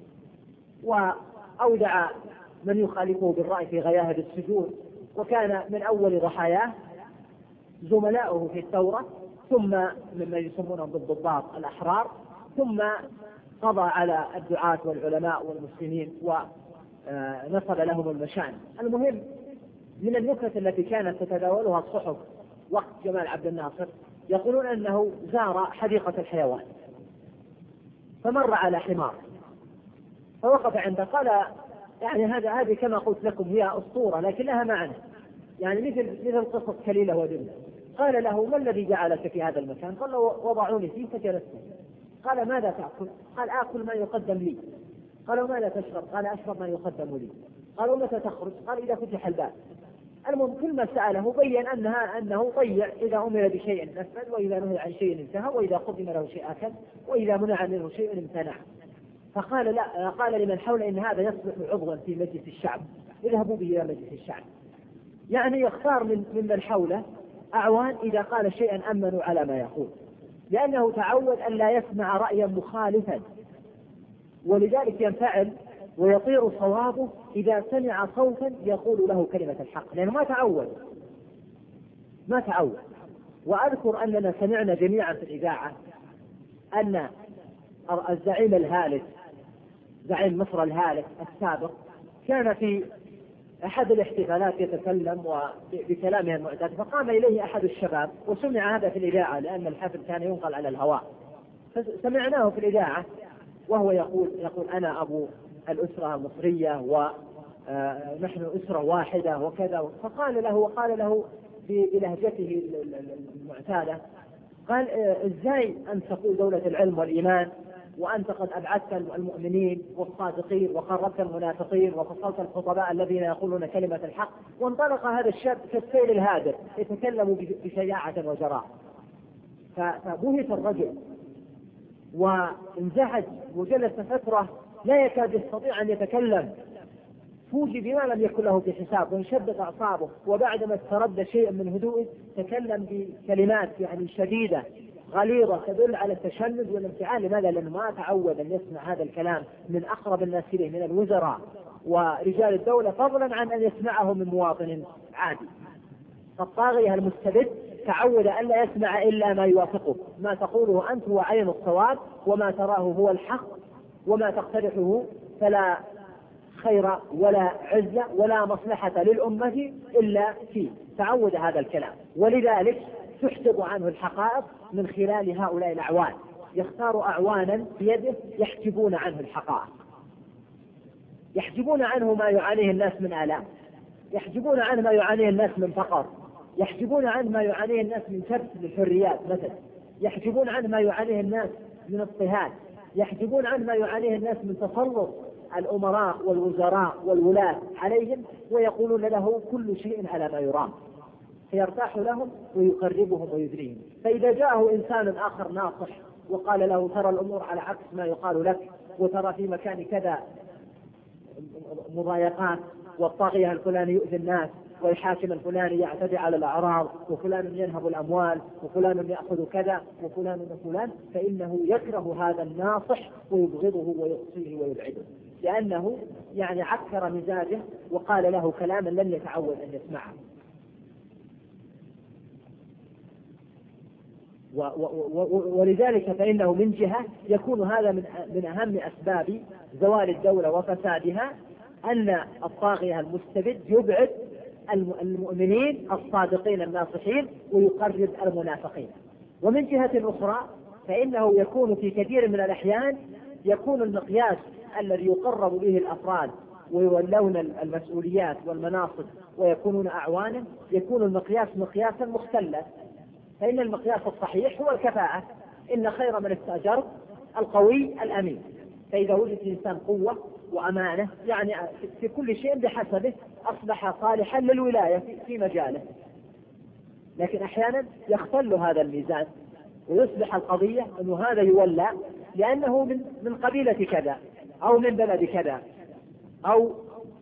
وأودع من يخالفه بالرأي في غياهب السجون، وكان من أول ضحاياه زملاؤه في الثورة، ثم مما يسمونهم بالضباط الأحرار، ثم قضى على الدعاة والعلماء والمسلمين ونصب لهم المشان. المهم من النكت التي كانت تتداولها الصحف وقت جمال عبد الناصر، يقولون أنه زار حديقة الحيوان فمر على حمار فوقف عنده، قال يعني هذه كما قلت لكم هي أسطورة لكن لها معنى، يعني مثل قصة كليلة ودمنة. قال له ما الذي جعلك في هذا المكان؟ قال له وضعوني فيه فجلست. قال ماذا تأكل؟ قال آكل ما يقدم لي. قال وماذا تشرب؟ قال أشرب ما يقدم لي. قال ومتى تخرج؟ قال إذا فتح الباب. المهم كل ما سأله بين أنه طيع، إذا أمر بشيء نفذ، وإذا نهي عن شيء انتهى، وإذا قدم له شيء أكل، وإذا منع منه شيء امتنع. فقال لا، قال لمن حوله إن هذا يصلح عضوا في مجلس الشعب، اذهبوا به إلى مجلس الشعب. يعني يختار ممن حوله أعوان إذا قال شيئا أمنوا على ما يقول، لأنه تعود أن لا يسمع رأيا مخالفا، ولذلك ينفعل ويطير صوابه إذا سمع صوتا يقول له كلمة الحق، لأنه ما تعود. وأذكر أننا سمعنا جميعا في الإذاعة أن الزعيم الهالك، زعيم مصر الهالك السابق، كان في أحد الاحتفالات يتكلم بكلامه المعتاد، فقام إليه أحد الشباب، وسمع هذا في الإذاعة لأن الحفل كان ينقل على الهواء، فسمعناه في الإذاعة وهو يقول أنا أبو الأسرة المصرية ونحن أسرة واحدة وكذا. فقال له بلهجته المعتادة، قال إزاي أن تقول دولة العلم والإيمان وأنت قد أبعدت المؤمنين والصادقين وقربت المنافقين وفصلت الخطباء الذين يقولون كلمة الحق. وانطلق هذا الشاب كالسيل الهادر يتكلم بشجاعة وجراء، فبهت الرجل وانزعج وجلس فترة لا يكاد يستطيع أن يتكلم، فوجئ بما لم يكن له في حساب وانشدت أعصابه، وبعدما استرد شيئا من هدوئه تكلم بكلمات يعني شديدة غليظة تدل على التشنج والانفعال. لماذا؟ لأنه ما تعود أن يسمع هذا الكلام من أقرب الناس إليه من الوزراء ورجال الدولة، فضلا عن أن يسمعه من مواطن عادي. فالطاغية المستبد تعود أن لا يسمع إلا ما يوافقه، ما تقوله أنت هو عين الصواب، وما تراه هو الحق، وما تقترحه فلا خير ولا عزة ولا مصلحة للأمة إلا فيه. تعود هذا الكلام، ولذلك تحجب عنه الحقائق من خلال هؤلاء الأعوان. يختار أعوانا بيده يحجبون عنه الحقائق، يحجبون عنه ما يعانيه الناس من آلام، يحجبون عنه ما يعانيه الناس من فقر، يحجبون عنه ما يعانيه الناس من كبت للحريات مثلا، يحجبون عنه ما يعانيه الناس من اضطهاد، يحجبون عنه ما يعانيه الناس من تسلط الأمراء والوزراء والولاة عليهم، ويقولون له كل شيء على ما يرام، فيرتاح لهم ويقربهم ويدريهم. فإذا جاءه إنسان آخر ناصح وقال له ترى الأمور على عكس ما يقال لك، وترى في مكان كذا مضايقات، والطاغية الفلاني يؤذي الناس، والحاكم الفلاني يعتدي على الأعراض، وفلان ينهب الأموال، وفلان يأخذ كذا، وفلان، فإنه يكره هذا الناصح ويبغضه ويقصيه ويبعده، لأنه يعني عكر مزاجه وقال له كلاما لم يتعود أن يسمعه. ولذلك فإنه من جهة يكون هذا من أهم أسباب زوال الدولة وفسادها، أن الطاغية المستبد يبعد المؤمنين الصادقين الناصحين ويقرب المنافقين. ومن جهة أخرى فإنه يكون في كثير من الأحيان يكون المقياس الذي يقرب به الأفراد ويولون المسؤوليات والمناصب ويكونون أعوانا، يكون المقياس مقياسا مختلا. فإن المقياس الصحيح هو الكفاءة، إن خير من استأجر القوي الأمين. فإذا وجد إنسان قوة وأمانة يعني في كل شيء بحسبه أصبح صالحا للولاية في مجاله. لكن أحيانا يختل هذا الميزان ويصبح القضية أنه هذا يولى لأنه من قبيلة كذا أو من بلد كذا أو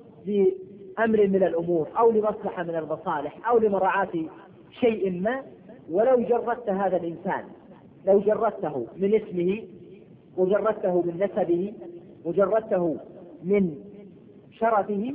لأمر من الأمور أو لمصلحة من المصالح أو لمراعاة شيء ما. ولو جردت هذا الإنسان، لو جردته من اسمه وجردته من نسبه وجردته من شرفه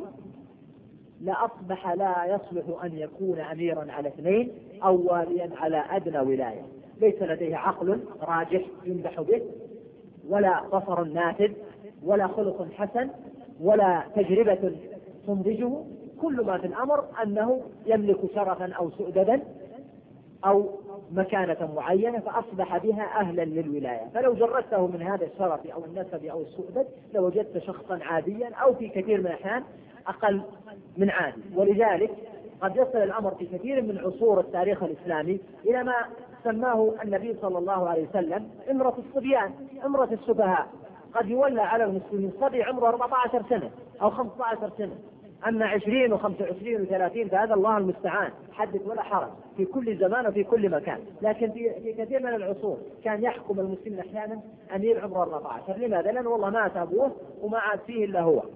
لأصبح لا يصلح أن يكون أميرا على اثنين أو واليا على أدنى ولاية. ليس لديه عقل راجح يمدح به، ولا بصر نافذ، ولا خلق حسن، ولا تجربة تنضجه. كل ما في الأمر أنه يملك شرفا أو سؤددا أو مكانة معينة، فأصبح بها أهلا للولاية. فلو جردته من هذا الشرف أو النسب أو السؤدد لوجدت شخصا عاديا أو في كثير من الأحيان أقل من عادي. ولذلك قد يصل الأمر في كثير من عصور التاريخ الإسلامي إلى ما سماه النبي صلى الله عليه وسلم امرة الصبيان، امرة السفهاء. قد يولى على المسلمين صبي عمره 14 سنة أو 15 سنة، أما 20 و25 و30 فهذا الله المستعان، حدث ولا حرج في كل زمان وفي كل مكان. لكن في كثير من العصور كان يحكم المسلمين أحيانا أمير عمره 14. لماذا؟ لأن والله مات أبوه وما عاد فيه إلا هو،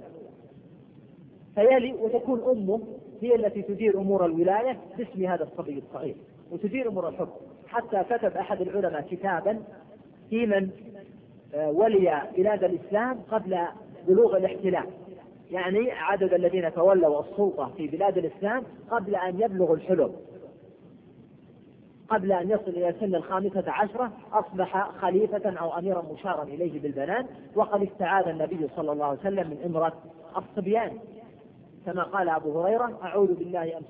فيلي وتكون أمه هي التي تدير أمور الولاية باسم هذا الصبي الصغير. وتدير أمور الحكم. حتى كتب أحد العلماء كتابا في من ولي بلاد الإسلام قبل بلوغ الاحتلال، يعني عدد الذين تولوا السلطة في بلاد الإسلام قبل أن يبلغوا الحلم، قبل أن يصل إلى سن 15 أصبح خليفة أو أميرا مشارا إليه بالبنان. وقد استعاذ النبي صلى الله عليه وسلم من إمرة الصبيان، كما قال أبو هريرة: أعوذ بالله أن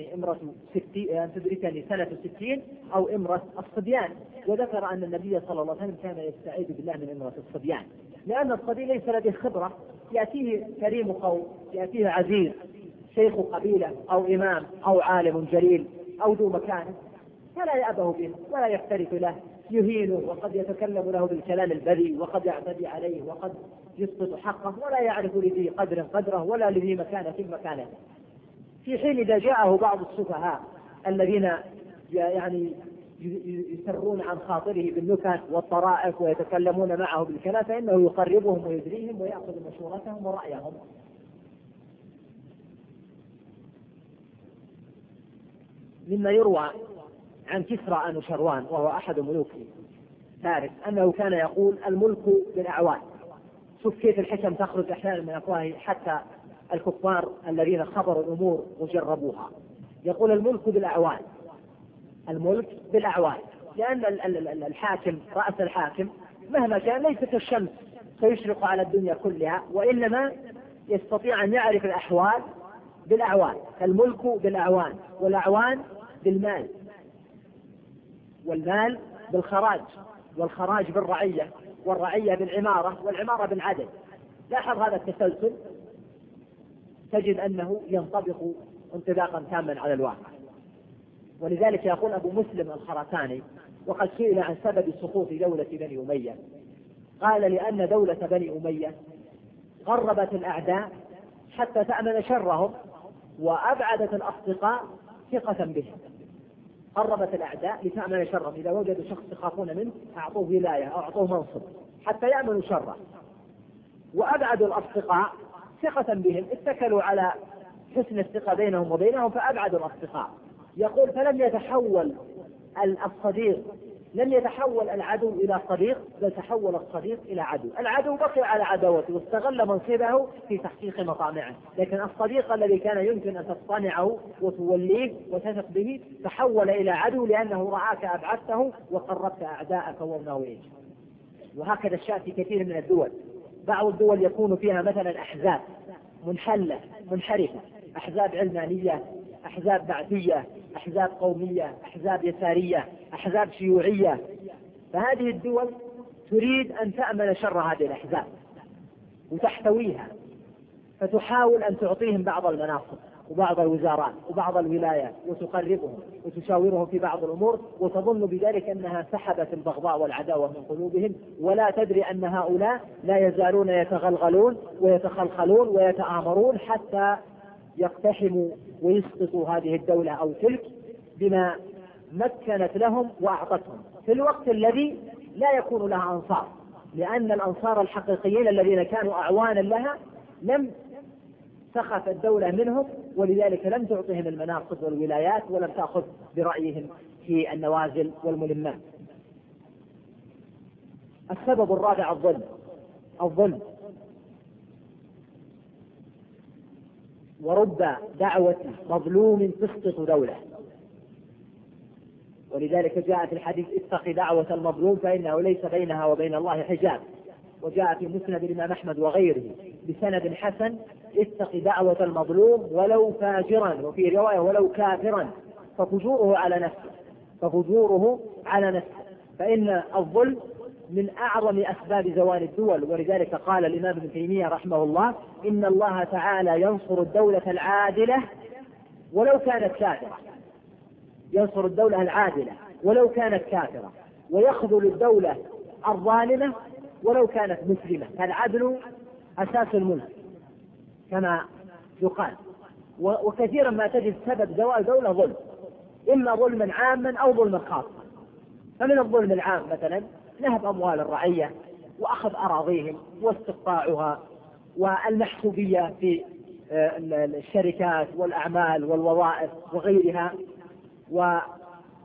تدركني سنة 60 أو إمرة الصبيان. وذكر أن النبي صلى الله عليه وسلم كان يستعيذ بالله من إمرة الصبيان، لأن الصبي ليس لديه خبرة، يأتيه كريم قوم، يأتيه عزيز شيخ قبيلة أو إمام أو عالم جليل أو ذو مكانه، فلا يأبه به ولا يحترف له، يهينه، وقد يتكلم له بالكلام البذيء، وقد يعتدي عليه، وقد يسقط حقه، ولا يعرف لذي قدر قدره ولا لذي مكانة مكانه. في حين إذا جاءه بعض السفهاء الذين يعني يسرون عن خاطره بالنكت والطرائف ويتكلمون معه بالكلام، فإنه يقربهم ويدريهم ويأخذ مشورتهم ورأيهم. مما يروى عن كسرى أنوشروان وهو أحد ملوك فارس أنه كان يقول: الملك بالأعوان. شوف كيف الحكم تخرج أحيانا من أفواه حتى الكفار الذين خبروا الأمور وجربوها. يقول: الملك بالأعوان، الملك بالأعوان، لأن الحاكم، رأس الحاكم مهما كان ليس كالشمس سيشرق على الدنيا كلها، وإنما يستطيع أن يعرف الأحوال بالأعوان. الملك بالأعوان، والأعوان بالمال، والمال بالخراج، والخراج بالرعية، والرعية بالعمارة، والعمارة بالعدل. لاحظ هذا التسلسل، تجد أنه ينطبق انطباقا تاما على الواقع. ولذلك يقول أبو مسلم الخراساني، وقد سئل عن سبب سقوط دولة بني أمية، قال: لأن دولة بني أمية قربت الأعداء حتى تأمن شرهم، وأبعدت الأصدقاء ثقة بهم. قربت الأعداء لتأمن شرهم، إذا وجدوا شخص يخافون منه أعطوه ولاية أو أعطوه منصب حتى يأمنوا شره. وأبعدوا الأصدقاء ثقة بهم، اتكلوا على حسن الثقة بينهم وبينهم فأبعدوا الأصدقاء. يقول: فلم يتحول الصديق، لم يتحول العدو إلى صديق، بل تحول الصديق إلى عدو. العدو بقي على عداوته واستغل منصبه في تحقيق مطامعه، لكن الصديق الذي كان يمكن أن تصطنعه وتوليه وتثق به تحول إلى عدو، لأنه رآك أبعدته وقربت أعداءك ومناوئك. وهكذا الشأن في كثير من الدول. بعض الدول يكون فيها مثلا أحزاب منحلة منحرفة، أحزاب علمانية، أحزاب بعثية، أحزاب قومية، أحزاب يسارية، أحزاب شيوعية. فهذه الدول تريد أن تأمن شر هذه الأحزاب وتحتويها، فتحاول أن تعطيهم بعض المناصب وبعض الوزارات وبعض الولايات وتقربهم وتشاورهم في بعض الأمور، وتظن بذلك أنها سحبت البغضاء والعداوة من قلوبهم، ولا تدري أن هؤلاء لا يزالون يتغلغلون ويتخلخلون ويتآمرون حتى يقتحموا ويسقطوا هذه الدولة أو تلك بما مكنت لهم وأعطتهم، في الوقت الذي لا يكون لها أنصار، لأن الأنصار الحقيقيين الذين كانوا أعوانا لها لم سخف الدولة منهم، ولذلك لم تعطهم المناصب والولايات ولم تأخذ برأيهم في النوازل والملمات. السبب الرابع الظلم. ورب دعوة مظلوم تسقط دولة، ولذلك جاء في الحديث: اتق دعوة المظلوم فإنه ليس بينها وبين الله حجاب. وجاء في مسند الإمام أحمد وغيره بسند حسن: اتق دعوة المظلوم ولو فاجرا، وفي رواية ولو كافرا، ففجوره على نفسه، فإن الظلم من أعظم أسباب زوال الدول. ولذلك قال الإمام ابن تيمية رحمه الله: إن الله تعالى ينصر الدولة العادلة ولو كانت كافرة، ينصر الدولة العادلة ولو كانت كافرة، ويخذل الدولة الظالمة ولو كانت مسلمة. فالعدل أساس الملك كما يقال. وكثيرا ما تجد سبب زوال دولة ظلم، إما ظلما عاما أو ظلما خاصا. فمن الظلم العام مثلا نهب أموال الرعية وأخذ أراضيهم واستقطاعها، والمحسوبية في الشركات والأعمال والوظائف وغيرها،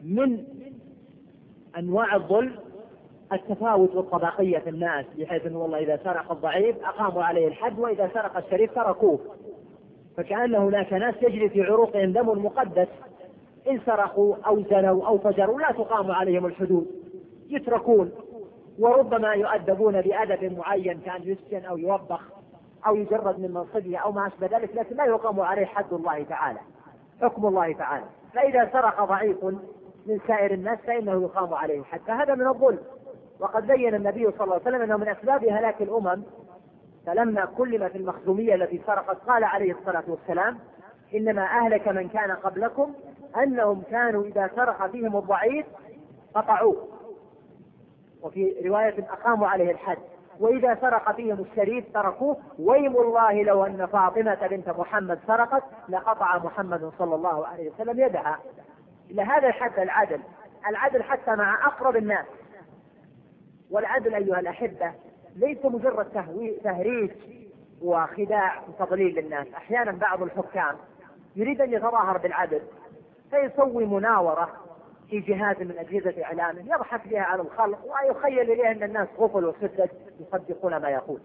من أنواع الظلم التفاوت والطبقية في الناس، بحيث أن والله إذا سرق الضعيف أقاموا عليه الحد، وإذا سرق الشريف تركوه، فكأن هناك ناس يجري في عروقهم دم مقدس، إن سرقوا أو زنوا أو فجروا لا تقام عليهم الحدود، يتركون، وربما يؤدبون بأدب معين كان يسجن أو يوبخ أو يجرد من منصبه أو ما أشبه ذلك، لكن لا يقام عليه حد الله تعالى، حكم الله تعالى. فإذا سرق ضعيف من سائر الناس فإنه يقام عليه الحد، فهذا من الظلم. وقد بين النبي صلى الله عليه وسلم أنه من أسباب هلاك الأمم، فلما كلمت المخزومية التي سرقت قال عليه الصلاة والسلام: إنما أهلك من كان قبلكم أنهم كانوا إذا سرق فيهم الضعيف قطعوه، وفي رواية أقاموا عليه الحد، وإذا سرق فيهم الشريف تركوه، ويم الله لو أن فاطمة بنت محمد سرقت لقطع محمد صلى الله عليه وسلم يدها. إلى هذا الحد العدل حتى مع أقرب الناس. والعدل أيها الأحبة ليس مجرد تهريج وخداع وتضليل للناس. أحيانا بعض الحكام يريد أن يتظاهر بالعدل فيسوي مناورة في جهاز من أجهزة إعلامه يضحك بها على الخلق ويخيل إليه أن الناس غفل وسدد يصدقون ما يقول.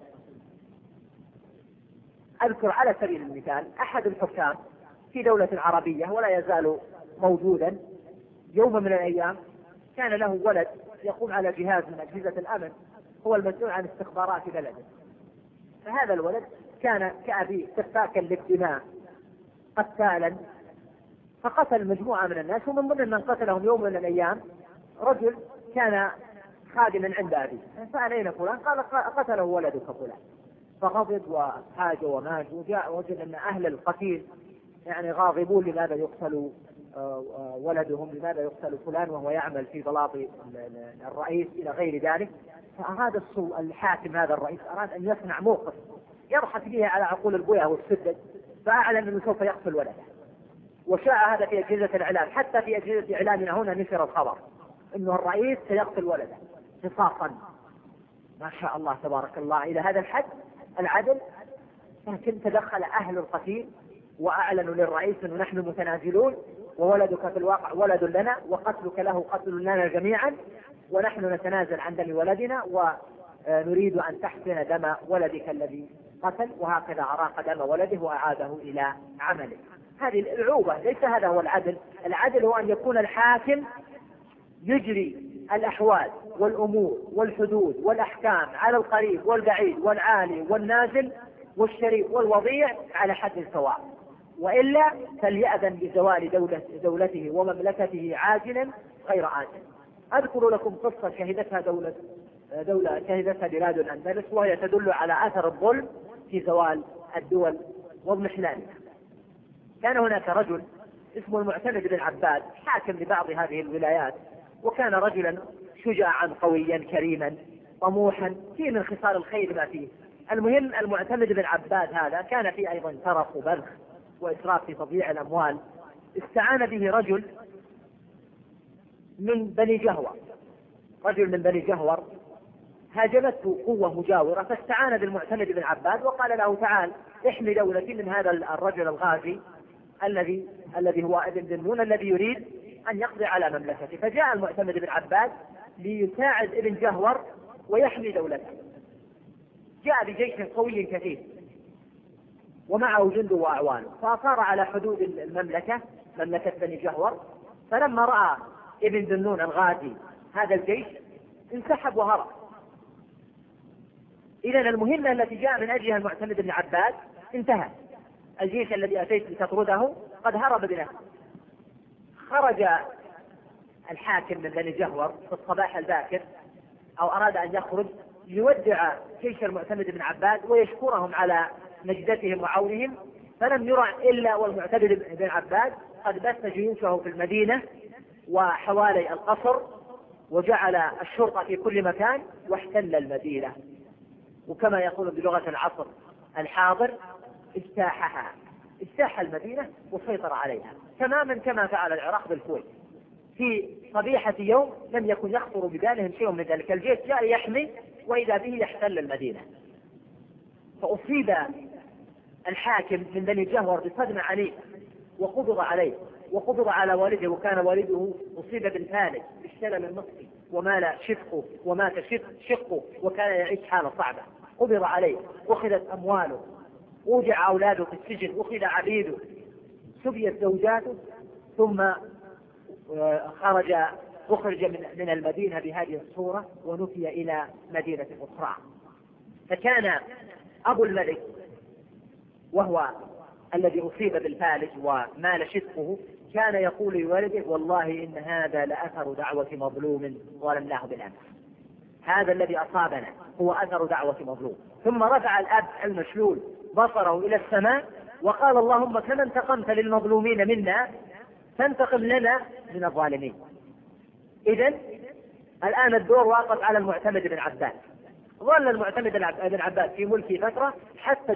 أذكر على سبيل المثال أحد الحكام في دولة عربية ولا يزال موجودا، يوم من الأيام كان له ولد يقوم على جهاز من أجهزة الأمن، هو المسؤول عن استخبارات بلده. فهذا الولد كان كأبيه سفاكا للدماء قتالا، فقتل مجموعة من الناس، ومن ضمن من قتلهم يوم من الأيام رجل كان خادما عند أبيه. فسأل: أين فلان؟ قال: قتله ولدك فلان. فغضب وحاج وماج، وجاء وجد أن أهل القتيل يعني غاضبون: لماذا يقتل ولدهم، لماذا يقتل فلان وهو يعمل في بلاط الرئيس إلى غير ذلك. فأراد الحاكم هذا الرئيس أراد أن يصنع موقف يضحك به على عقول البوية والسدد، فأعلن أنه سوف يقتل ولده، وشاع هذا في أجهزة الإعلام، حتى في أجهزة إعلامنا هنا نشر الخبر أنه الرئيس سيقتل ولده قصاصا. ما شاء الله تبارك الله، إلى هذا الحد العدل. لكن تدخل أهل القتيل وأعلنوا للرئيس أنه نحن متنازلون، وولدك في الواقع ولد لنا، وقتلك له قتل لنا جميعا، ونحن نتنازل عن دم ولدنا ونريد أن تحسن دم ولدك الذي قتل. وهكذا أراق دم ولده وأعاده إلى عمله. هذه العوبة، ليس هذا هو العدل. العدل هو أن يكون الحاكم يجري الأحوال والأمور والحدود والأحكام على القريب والبعيد والعالي والنازل والشريف والوضيع على حد سواء، وإلا فليأذن بزوال دولته ومملكته عاجلا غير آجل. أذكر لكم قصة شهدتها شهدتها بلاد الأندلس، وهي تدل على أثر الظلم في زوال الدول واضمحلالها. كان هناك رجل اسمه المعتمد بن عباد حاكم لبعض هذه الولايات، وكان رجلا شجاعا قويا كريما طموحا، فيه من خصال الخير ما فيه. المهم المعتمد بن عباد هذا كان فيه أيضا ترف وبذخ وإسراف في تضييع الأموال. استعان به رجل من بني جهور، هاجمته قوة مجاورة، فاستعان بالمعتمد بن عباد وقال له: تعال احمي دولتي من هذا الرجل الغازي الذي هو ابن ذنون الذي يريد أن يقضي على مملكته. فجاء المعتمد بن عباد ليساعد ابن جهور ويحمي دولته. جاء بجيش قوي كثير ومعه جند وأعوانه، فأصار على حدود المملكة، مملكة بني جهور. فلما رأى ابن ذنون الغازي هذا الجيش انسحب وهرب. إذن المهمة التي جاء من أجلها المعتمد بن عباد انتهى. الجيش الذي أتيت لتطرده قد هرب بنفسه. خرج الحاكم من بني جهور في الصباح الباكر، أو أراد أن يخرج ليودع جيش المعتمد بن عباد ويشكرهم على نجدتهم وعونهم، فلم يرى إلا والمعتمد بن عباد قد بث جيوشه في المدينة وحوالي القصر، وجعل الشرطة في كل مكان واحتل المدينة، وكما يقول بلغة العصر الحاضر اجتاحها، اجتاح المدينة وسيطر عليها تماما كما فعل العراق بالكويت. في صبيحة يوم لم يكن يخطر ببالهم شيء من ذلك، الجيش جاء يحمي وإذا به يحتل المدينة. فأصيب الحاكم من بني جهور بصدمة عنيف وقبض عليه، وقبض على والده، وكان والده أصيب بالفالج بالشلل النصفي ومال شقه ومات شقه، وكان يعيش حالة صعبة. قبض عليه، أخذت أمواله، أوجع أولاده في السجن، أخذ عبيده، سبيت زوجاته، ثم أخرج من المدينة بهذه الصورة ونفي إلى مدينة أخرى. فكان أبو الملك وهو الذي أصيب بالفالج ومال شقه كان يقول لولده: والله إن هذا لأثر دعوة مظلوم ظلمناه بالأمس، هذا الذي أصابنا هو أثر دعوة مظلوم. ثم رفع الأب المشلول بصره إلى السماء وقال: اللهم كما انتقمت للمظلومين منا فانتقم لنا من الظالمين. إذن الآن الدور واقف على المعتمد بن عباس. ظل المعتمد بن عباس في ملكه فترة حتى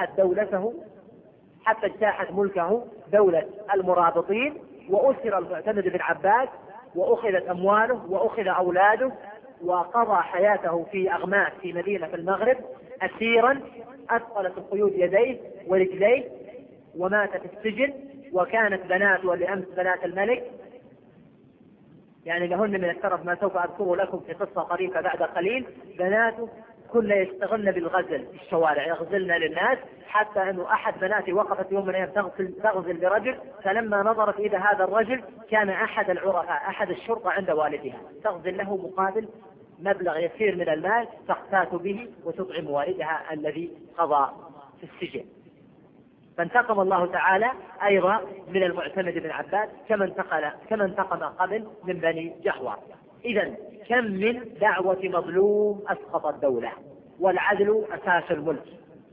اجتاحت ملكه دولة المرابطين، وأسر المعتمد بن عباس، وأخذت أمواله، وأخذ أولاده، وقضى حياته في أغماس في مدينة في المغرب أسيرا أثقلت القيود يديه ورجليه، ومات في السجن. وكانت بناته لأمس بنات الملك يعني لهن من الشرف ما سوف أذكره لكم في قصة قريبة بعد قليل. بناته كل يشتغلن بالغزل في الشوارع، يغزلن للناس، حتى أنه أحد بناته وقفت يوم من الأيام تغزل لرجل، فلما نظرت إلى هذا الرجل كان أحد العرفاء أحد الشرطة عند والدها، تغزل له مقابل مبلغ يسير من المال تقتات به وتطعم والدها الذي قضى في السجن. فانتقم الله تعالى أيضا من المعتمد بن عباس كما انتقم قبل من بني جحوار. إذن كم من دعوة مظلوم أسقط الدولة، والعدل أساس الملك.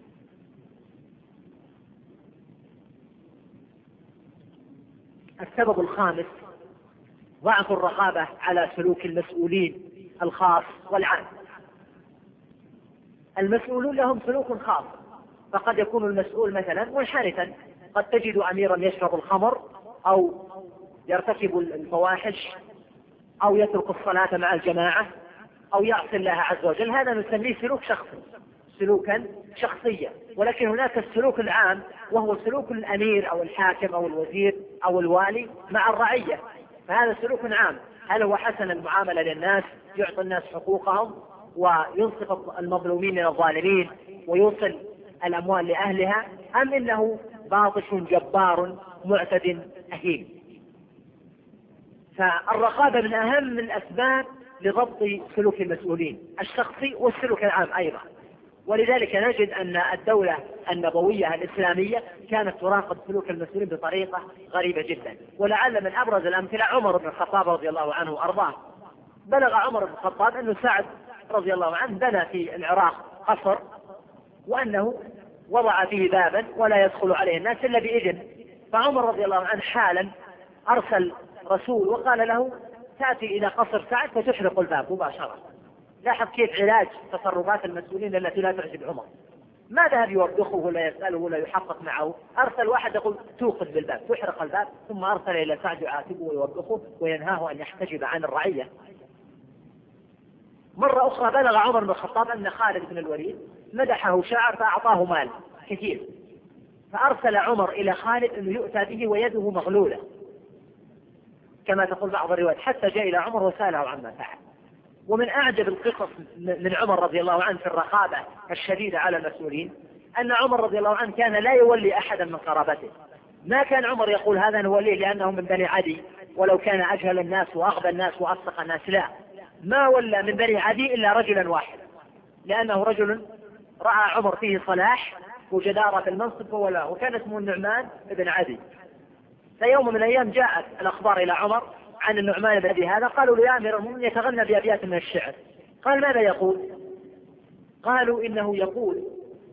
السبب الخامس ضعف الرقابة على سلوك المسؤولين الخاص والعام. المسؤولون لهم سلوك خاص، فقد يكون المسؤول مثلا منحرفا، قد تجد أميرا يشرب الخمر أو يرتكب الفواحش أو يترك الصلاة مع الجماعة أو يعصي الله عز وجل، هذا نسميه سلوك شخصي، سلوكا شخصيا. ولكن هناك السلوك العام وهو سلوك الأمير أو الحاكم أو الوزير أو الوالي مع الرعية، فهذا سلوك عام. هل هو حسن المعاملة للناس، يعطي الناس حقوقهم وينصف المظلومين من الظالمين ويوصل الأموال لأهلها، أم إنه باطش جبار معتد أهيم؟ فالرقابة من أهم الأسباب لضبط سلوك المسؤولين الشخصي والسلوك العام أيضا. ولذلك نجد أن الدولة النبوية الإسلامية كانت تراقب سلوك المسؤولين بطريقة غريبة جدا. ولعل من أبرز الأمثلة عمر بن الخطاب رضي الله عنه وأرضاه. بلغ عمر بن الخطاب أنه سعد رضي الله عنه بنى في العراق قصر، وأنه وضع فيه بابا ولا يدخل عليه الناس إلا بإذن. فعمر رضي الله عنه حالا أرسل رسول وقال له: تأتي إلى قصر سعد فتحرق الباب مباشرة. لاحظ كيف علاج تصرفات المسؤولين التي لا تعجب عمر. ما ذهب يوبخه ولا يسأله ولا يحقق معه، أرسل واحد يقول توقد بالباب، تحرق الباب، ثم أرسل إلى سعد يعاتبه ويوبخه وينهاه أن يحتجب عن الرعية. مرة أخرى بلغ عمر بن الخطاب أن خالد بن الوليد مدحه شاعر فأعطاه مال كثير، فأرسل عمر إلى خالد أنه يؤتى به ويده مغلولة كما تقول بعض الروايات، حتى جاء إلى عمر وسأله عما فعل. ومن أعجب القصص من عمر رضي الله عنه في الرقابة الشديدة على المسؤولين أن عمر رضي الله عنه كان لا يولي أحدا من قرابته. ما كان عمر يقول هذا نوليه لأنه من بني عدي ولو كان أجهل الناس وأغبى الناس وأصدق الناس، لا، ما ولى من بني عدي إلا رجلا واحد، لأنه رجل رأى عمر فيه صلاح وجدارة في المنصب فولاه، وكان اسمه النعمان بن عدي. فيوم من الأيام جاءت الأخبار إلى عمر عن النعمان بن عدي هذا، قالوا له: يا أمير المؤمنين يتغنى بأبيات من الشعر. قال: ماذا يقول؟ قالوا: إنه يقول: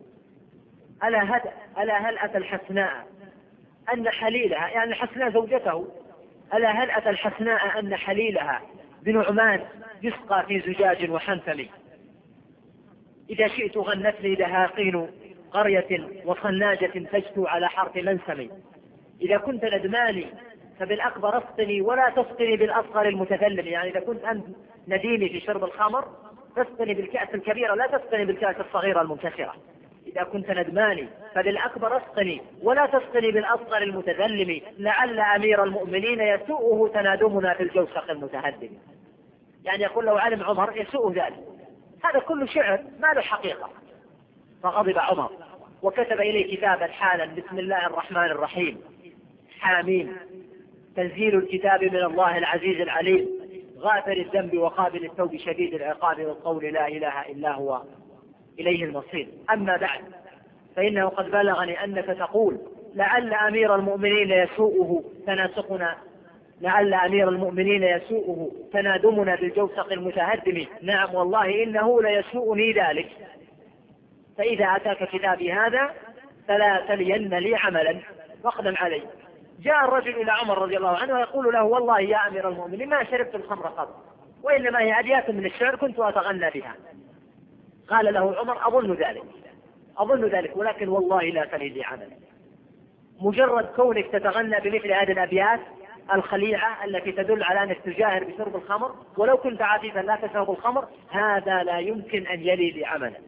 ألا هل أتى الحسناء أن حليلها، يعني الحسناء زوجته، ألا هل أتى الحسناء أن حليلها بنعمان يسقى في زجاج وحنثم، إذا شئت غنتني دهاقين قرية وصناجة تجتو على حرف منسم، إذا كنت ندماني فبالأكبر اسقني ولا تسقني بالأصغر المتثلم، يعني إذا كنت أنت نديني في شرب الخمر تسقني بالكأس الكبيرة لا تسقني بالكأس الصغيرة المنكسرة، إذا كنت ندماني فبالأكبر اسقني ولا تسقني بالأصغر المتذلم، لعل أمير المؤمنين يسوءه تنادمنا في الجوشق المتهدم. يعني يقول لو علم عمر يسوء ذلك. هذا كله شعر ما له حقيقة. فغضب عمر وكتب إليه كتابا حالا: بسم الله الرحمن الرحيم، حاميم، تنزيل الكتاب من الله العزيز العليم، غافر الذنب وقابل التوب شديد العقاب والقول لا إله إلا هو إليه المصير. أما بعد، فإنه قد بلغني أنك تقول لعل أمير المؤمنين يسوءه تناسقنا، لعل أمير المؤمنين يسوءه تنادمنا بالجوسق المتهدم. نعم والله إنه ليسوءني ذلك، فإذا أتاك كتابي هذا فلا تلين لي عملا واقدم علي. جاء الرجل إلى عمر رضي الله عنه ويقول له: والله يا أمير المؤمنين ما شربت الخمر قط، وإنما هي أبيات من الشعر كنت أتغنى بها. قال له عمر: أظن ذلك، ولكن والله لا تلي لي عملا. مجرد كونك تتغنى بمثل هذه الأبيات الخليعة التي تدل على أنك تجاهر بشرب الخمر ولو كنت عفيفا لا تشرب الخمر، هذا لا يمكن أن يلي لي عملا.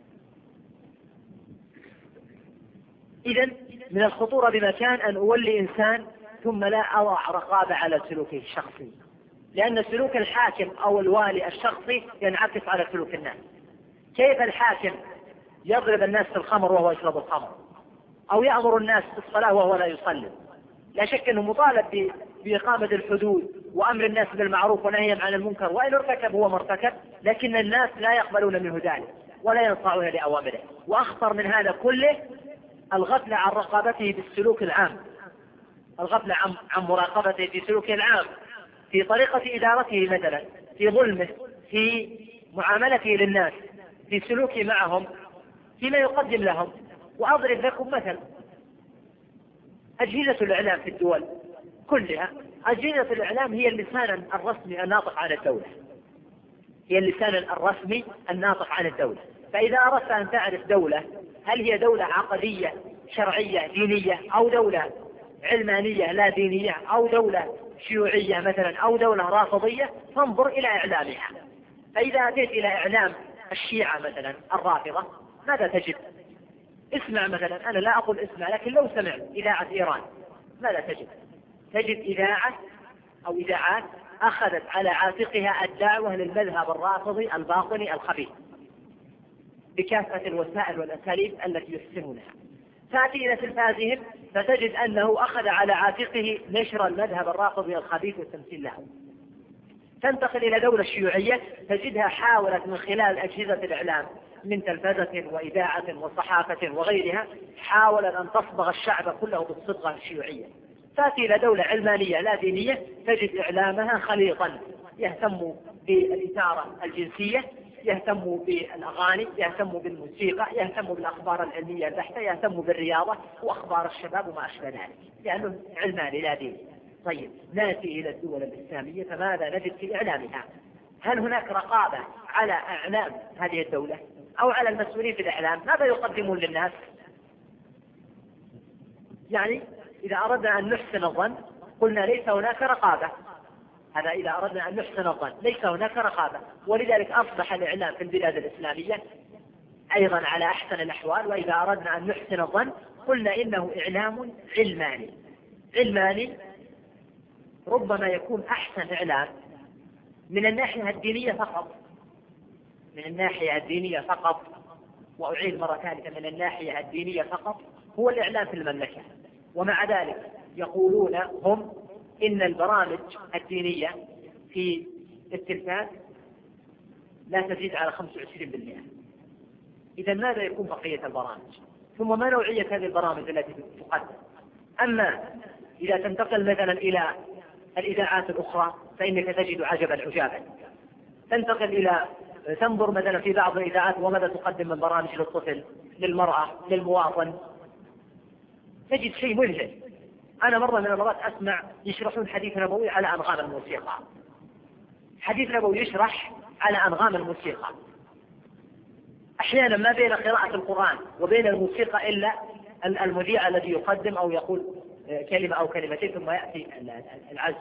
إذن من الخطورة بمكان أن أولي إنسان ثم لا أضع رقابة على سلوكه الشخصي، لأن سلوك الحاكم أو الوالي الشخصي ينعكس على سلوك الناس. كيف الحاكم يضرب الناس في الخمر وهو يشرب الخمر، أو يأمر الناس بالصلاة وهو لا يصلي؟ لا شك أنه مطالب بإقامة الحدود وأمر الناس بالمعروف ونهيهم عن المنكر، وإن ارتكب هو مرتكب، لكن الناس لا يقبلون منه ذلك ولا ينصاعون لأوامره. وأخطر من هذا كله الغفلة عن رقابته بالسلوك العام، الغفلة عن مراقبته في سلوكه العام، في طريقة إدارته مثلا، في ظلمه، في معاملته للناس، في سلوكه معهم، فيما يقدم لهم. وأضرب لكم مثل: أجهزة الإعلام في الدول كلها، أجهزة الإعلام هي اللسان الرسمي الناطق عن الدولة، هي اللسان الرسمي الناطق عن الدولة. فإذا أردت أن تعرف دولة هل هي دولة عقدية شرعية دينية، أو دولة علمانية لا دينية، أو دولة شيوعية مثلا، أو دولة رافضية، فانظر إلى إعلامها. فإذا أتيت إلى إعلام الشيعة مثلا الرافضة ماذا تجد؟ اسمع مثلا، أنا لا أقول اسمع، لكن لو سمعت إذاعة إيران ماذا تجد؟ تجد إذاعة أو إذاعات أخذت على عاتقها الدعوة للمذهب الرافضي الباطني الخبيث بكافة الوسائل والأساليب التي يحسنونها. تأتي إلى تلفازهم فتجد أنه أخذ على عاتقه نشر المذهب الرافضي الخبيث والتمثيل له. تنتقل إلى دولة الشيوعية تجدها حاولت من خلال أجهزة الإعلام من تلفزة وإذاعة وصحافة وغيرها، حاولت أن تصبغ الشعب كله بالصبغة الشيوعية. تأتي إلى دولة علمانية لا دينية تجد إعلامها خليطا، يهتم بالإثارة الجنسية، يهتم بالأغاني، يهتم بالموسيقى، يهتم بالأخبار العلمية البحتة، يهتم بالرياضة وأخبار الشباب وما أشبه ذلك، لأنه علماني لا ديني. طيب نأتي إلى الدول الإسلامية فماذا نجد في إعلامها؟ هل هناك رقابة على إعلام هذه الدولة أو على المسؤولين في الإعلام؟ ماذا يقدمون للناس؟ يعني إذا أردنا أن نحسن الظن قلنا ليس هناك رقابة، هذا إذا أردنا أن نحسن الظن ليس هناك رقابة. ولذلك أصبح الإعلام في البلاد الإسلامية أيضا على أحسن الأحوال. وإذا أردنا أن نحسن الظن قلنا إنه إعلام علماني ربما يكون أحسن إعلام من الناحية الدينية فقط، من الناحية الدينية فقط، وأعيد مرة ثالثة من الناحية الدينية فقط، هو الإعلام في المملكة. ومع ذلك يقولون هم إن البرامج الدينية في التلفاز لا تزيد على 25%. إذا ماذا يكون بقية البرامج؟ ثم ما نوعية هذه البرامج التي تقدم؟ أما إذا تنتقل مثلا إلى الإذاعات الأخرى فإنك تجد عجبا. تنظر مثلا في بعض الإذاعات وماذا تقدم من برامج للطفل، للمرأة، للمواطن، تجد شيء مذهل. أنا مرة من المرات أسمع يشرحون حديث نبوي على أنغام الموسيقى، حديث نبوي يشرح على أنغام الموسيقى. أحيانا ما بين قراءة القرآن وبين الموسيقى إلا المذيع الذي يقدم أو يقول كلمة أو كلمتين ثم يأتي العزف.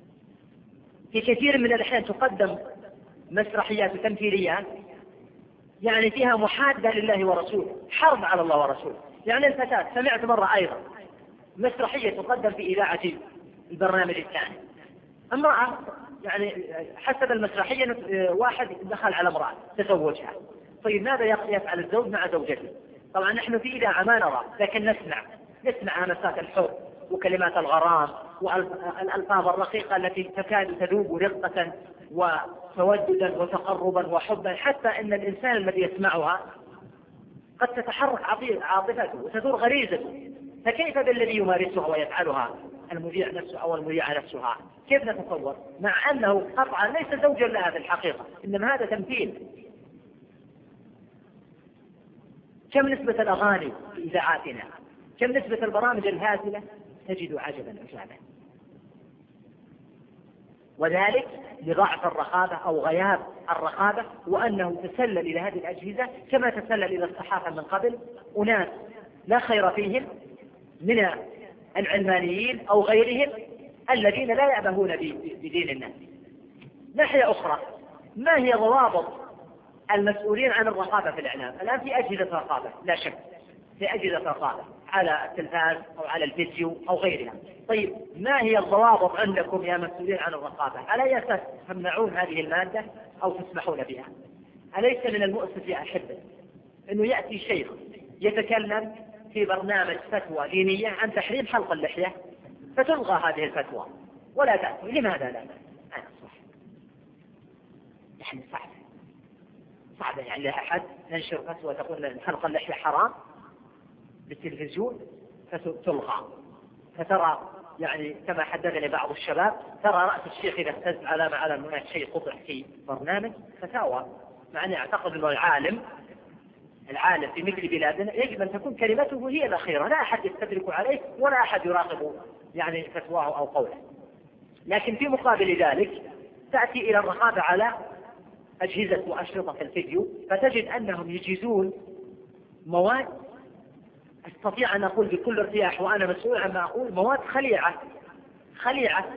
في كثير من الأحيان تقدم مسرحيات وتمثيليات يعني فيها محادة لله ورسوله، حرب على الله ورسوله. يعني الفتاة سمعت مرة أيضا مسرحية تقدم في إذاعة البرنامج الثاني، امرأة يعني حسب المسرحية واحد دخل على امرأة تزوجها. طيب ماذا يفعل الزوج مع زوجته؟ طبعا نحن في إذاعة ما نرى، لكن نسمع همسات الحب وكلمات الغرام والألفاظ الرقيقة التي تكاد تذوب رقة وتوددا وتقربا وحبا، حتى أن الإنسان الذي يسمعها قد تتحرك عاطفته وتدور غريزته. فكيف بالذي يمارسها ويفعلها المذيع نفسه أو المذيعة نفسها؟ كيف نتصور مع أنه قطعا ليس زوجا لها في الحقيقة، إنما هذا تمثيل. كم نسبة الأغاني في إذاعاتنا، كم نسبة البرامج الهازلة، تجد عجبا عجابا، وذلك لضعف الرقابة أو غياب الرقابة، وأنه تسلل إلى هذه الأجهزة كما تسلل إلى الصحافة من قبل أناس لا خير فيهم من العلمانيين أو غيرهم الذين لا يأبهون بدين الناس. ناحية أخرى، ما هي ضوابط المسؤولين عن الرقابة في الإعلام؟ الآن في أجهزة رقابة لا شك، في أجهزة رقابة على التلفاز أو على الفيديو أو غيرها. طيب ما هي الضوابط عندكم يا مسؤولين عن الرقابة؟ على أي أساس تمنعون هذه المادة أو تسمحون بها؟ أليس من المؤسف يا أحبة أنه يأتي شيخ يتكلم في برنامج فتوى دينية عن تحريم حلق اللحية فتلغى هذه الفتوى ولا تأتي؟ لماذا لا؟ أنا صح يعني صعب يعني لا أحد ينشر فتوى تقول أن حلق اللحية حرام بالتلفزيون فتلغى. فترى يعني كما حدثني بعض الشباب، ترى رأس الشيخ إذا اهتز على هناك شيء قطع في برنامج فتاوى، مع أني أعتقد أنه العالم في مثل بلادنا يجب أن تكون كلمته هي الأخيرة، لا أحد يستدرك عليه ولا أحد يراقب يعني فتواه أو قوله. لكن في مقابل ذلك تأتي إلى الرقابة على أجهزة وأشرطة الفيديو، فتجد أنهم يجيزون مواد، أستطيع أن أقول بكل ارتياح وأنا مسؤول عما أقول، مواد خليعة.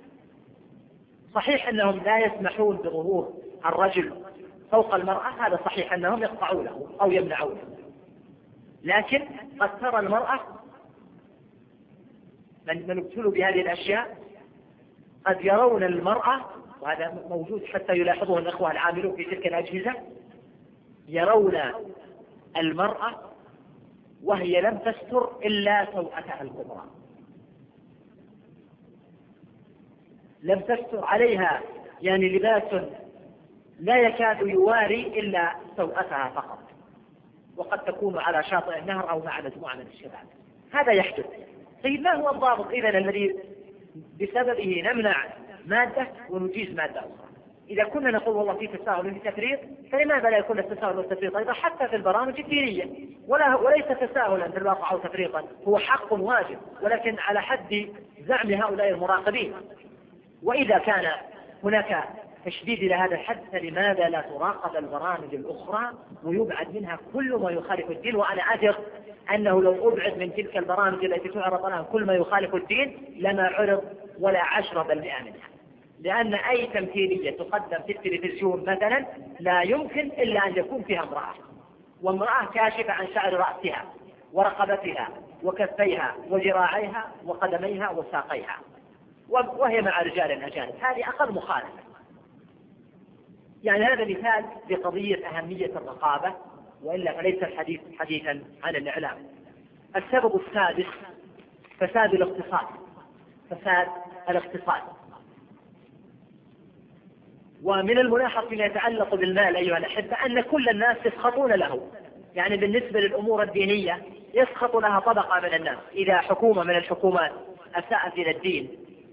صحيح أنهم لا يسمحون بظهور الرجل فوق المرأة، هذا صحيح أنهم يقطعونه أو يمنعونه، لكن قد ترى المرأة من ابتلوا بهذه الأشياء قد يرون المرأة، وهذا موجود حتى يلاحظه الأخوة العاملون في تلك الأجهزة، يرون المرأة وهي لم تستر إلا سوءتها الكبرى، لم تستر عليها يعني لباس لا يكاد يواري إلا سوءتها فقط، وقد تكون على شاطئ النهر أو مع مجموعة من الشباب. هذا يحدث. طيب ما هو الضابط إذن الذي بسببه نمنع مادة ونجيز مادة أخرى؟ إذا كنا نقول والله في تساهل وفي تفريط، فلماذا لا يكون التساهل والتفريط أيضا حتى في البرامج الدينية؟ وليس تساهلا في الواقع أو تفريطا، هو حق واجب، ولكن على حد زعم هؤلاء المراقبين. وإذا كان هناك تشديد إلى هذا الحد، فلماذا لا تراقب البرامج الأخرى ويبعد منها كل ما يخالف الدين؟ وأنا أثق أنه لو أبعد من تلك البرامج التي تعرض لها كل ما يخالف الدين لما عرض ولا 10% منها، لأن أي تمثيلية تقدم في التلفزيون مثلا لا يمكن إلا أن يكون فيها امرأة، وامرأة كاشفة عن شعر رأسها ورقبتها وكفيها وذراعيها وقدميها وساقيها، وهي مع رجال أجانب. هذه أقل مخالفة. يعني هذا مثال لقضية أهمية الرقابة، وإلا فليس الحديث حديثا عن الإعلام. السبب السادس فساد الاقتصاد. ومن الملاحظ فيما يتعلق بالمال أيها الأحبة أن كل الناس يسخطون له، يعني بالنسبة للأمور الدينية يسخط لها طبقة من الناس. إذا حكومة من الحكومات أساءت إلى الدين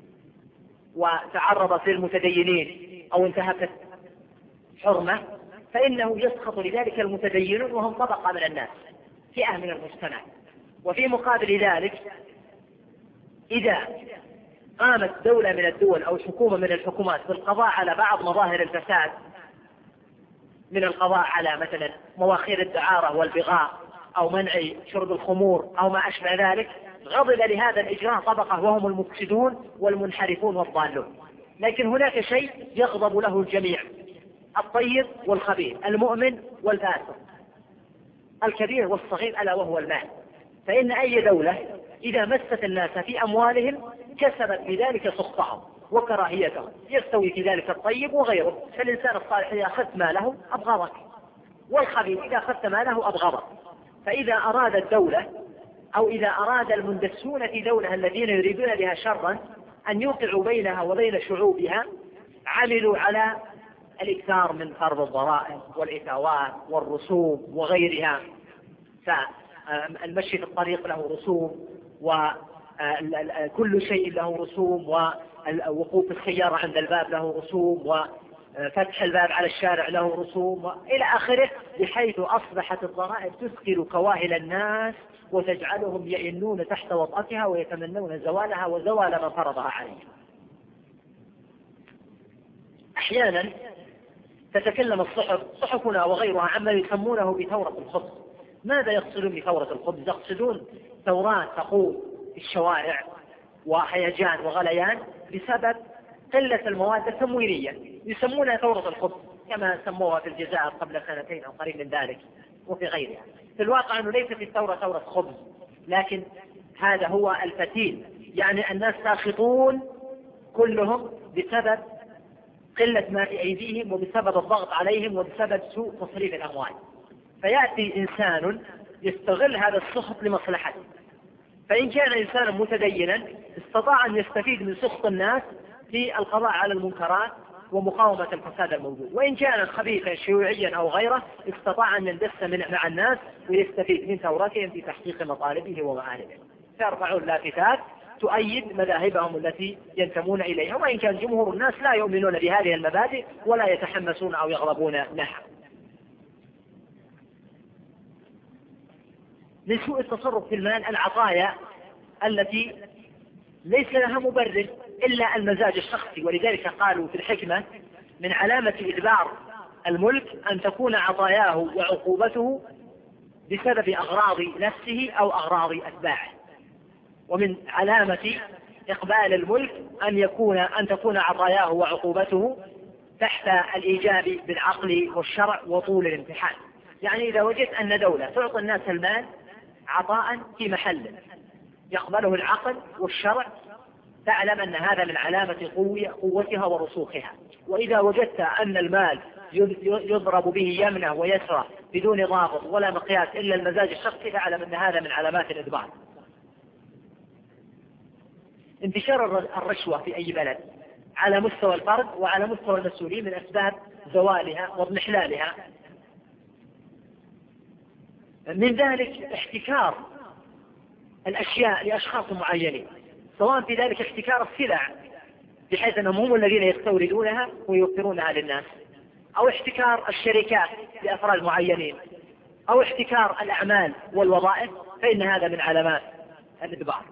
وتعرضت للمتدينين أو انتهكت حرمة، فإنه يسخط لذلك المتدينون وهم طبقة من الناس، فئة من المجتمع. وفي مقابل ذلك إذا قامت دولة من الدول أو حكومة من الحكومات بالقضاء على بعض مظاهر الفساد، من القضاء على مثلا مواخير الدعارة والبغاء أو منع شرب الخمور أو ما أشبه ذلك، غضب لهذا الإجراء طبقة وهم المفسدون والمنحرفون والضالون. لكن هناك شيء يغضب له الجميع، الطيب والخبيث، المؤمن والفاسق، الكبير والصغير، ألا وهو المال. فإن أي دولة إذا مست الناس في أموالهم كسبت بذلك سخطهم وكراهيتهم، يستوي في ذلك الطيب وغيره. فالإنسان الصالح إذا أخذت ماله أبغضك، والخبيث إذا أخذت ماله أبغضك. فإذا أراد الدولة أو إذا أراد المندسون في دولة الذين يريدون بها شرا أن يوقعوا بينها وبين شعوبها، عملوا على الإكثار من فرض الضرائب والإثاوات والرسوم وغيرها. فالمشي في الطريق له رسوم، وكل شيء له رسوم، ووقوف السيارة عند الباب له رسوم، وفتح الباب على الشارع له رسوم إلى آخره، بحيث أصبحت الضرائب تثقل كواهل الناس وتجعلهم يئنون تحت وطأتها ويتمنون زوالها وزوال من فرضها عليهم. أحيانا تتكلم صحفنا وغيرها عما يسمونه بثورة الخبز. ماذا يقصدون بثورة الخبز؟ يقصدون ثورات تقوم في الشوارع وهيجان وغليان بسبب قلة المواد التموينية، يسمونها ثورة الخبز كما سموها في الجزائر قبل سنتين أو قريب من ذلك وفي غيرها. في الواقع أنه ليست الثورة ثورة خبز، لكن هذا هو الفتيل، يعني الناس ساخطون كلهم بسبب قلة ما في أيديهم وبسبب الضغط عليهم وبسبب سوء تصريف الأموال. فيأتي إنسان يستغل هذا السخط لمصلحته، فإن كان إنسانا متدينا استطاع أن يستفيد من سخط الناس في القضاء على المنكرات ومقاومة الفساد الموجود، وإن كان خبيثا شيوعيا أو غيره استطاع أن يندس مع الناس ويستفيد من ثورتهم في تحقيق مطالبه ومآلبه، فيرفعون لافتات تؤيد مذاهبهم التي ينتمون إليها، وإن كان جمهور الناس لا يؤمنون بهذه المبادئ ولا يتحمسون أو يغضبون لها. من سوء التصرف في المال العطايا التي ليس لها مبرر إلا المزاج الشخصي، ولذلك قالوا في الحكمة: من علامة إدبار الملك أن تكون عطاياه وعقوبته بسبب أغراض نفسه أو أغراض أتباعه. ومن علامة إقبال الملك أن تكون عطاياه وعقوبته تحت الإيجاب بالعقل والشرع وطول الامتحان. يعني إذا وجدت أن دولة تعطي الناس المال عطاء في محل يقبله العقل والشرع، تعلم أن هذا من علامة قوتها ورسوخها. وإذا وجدت أن المال يضرب به يمنه ويسره بدون ضابط ولا مقياس إلا المزاج الشخصي، تعلم أن هذا من علامات الإدبار. انتشار الرشوة في أي بلد على مستوى الفرد وعلى مستوى المسؤولين من أسباب زوالها واضمحلالها. من ذلك احتكار الأشياء لأشخاص معينين، سواء في ذلك احتكار السلع بحيث أنهم هم الذين يستوردونها ويوفرونها للناس، أو احتكار الشركات لأفراد معينين، أو احتكار الأعمال والوظائف، فإن هذا من علامات الإدبار.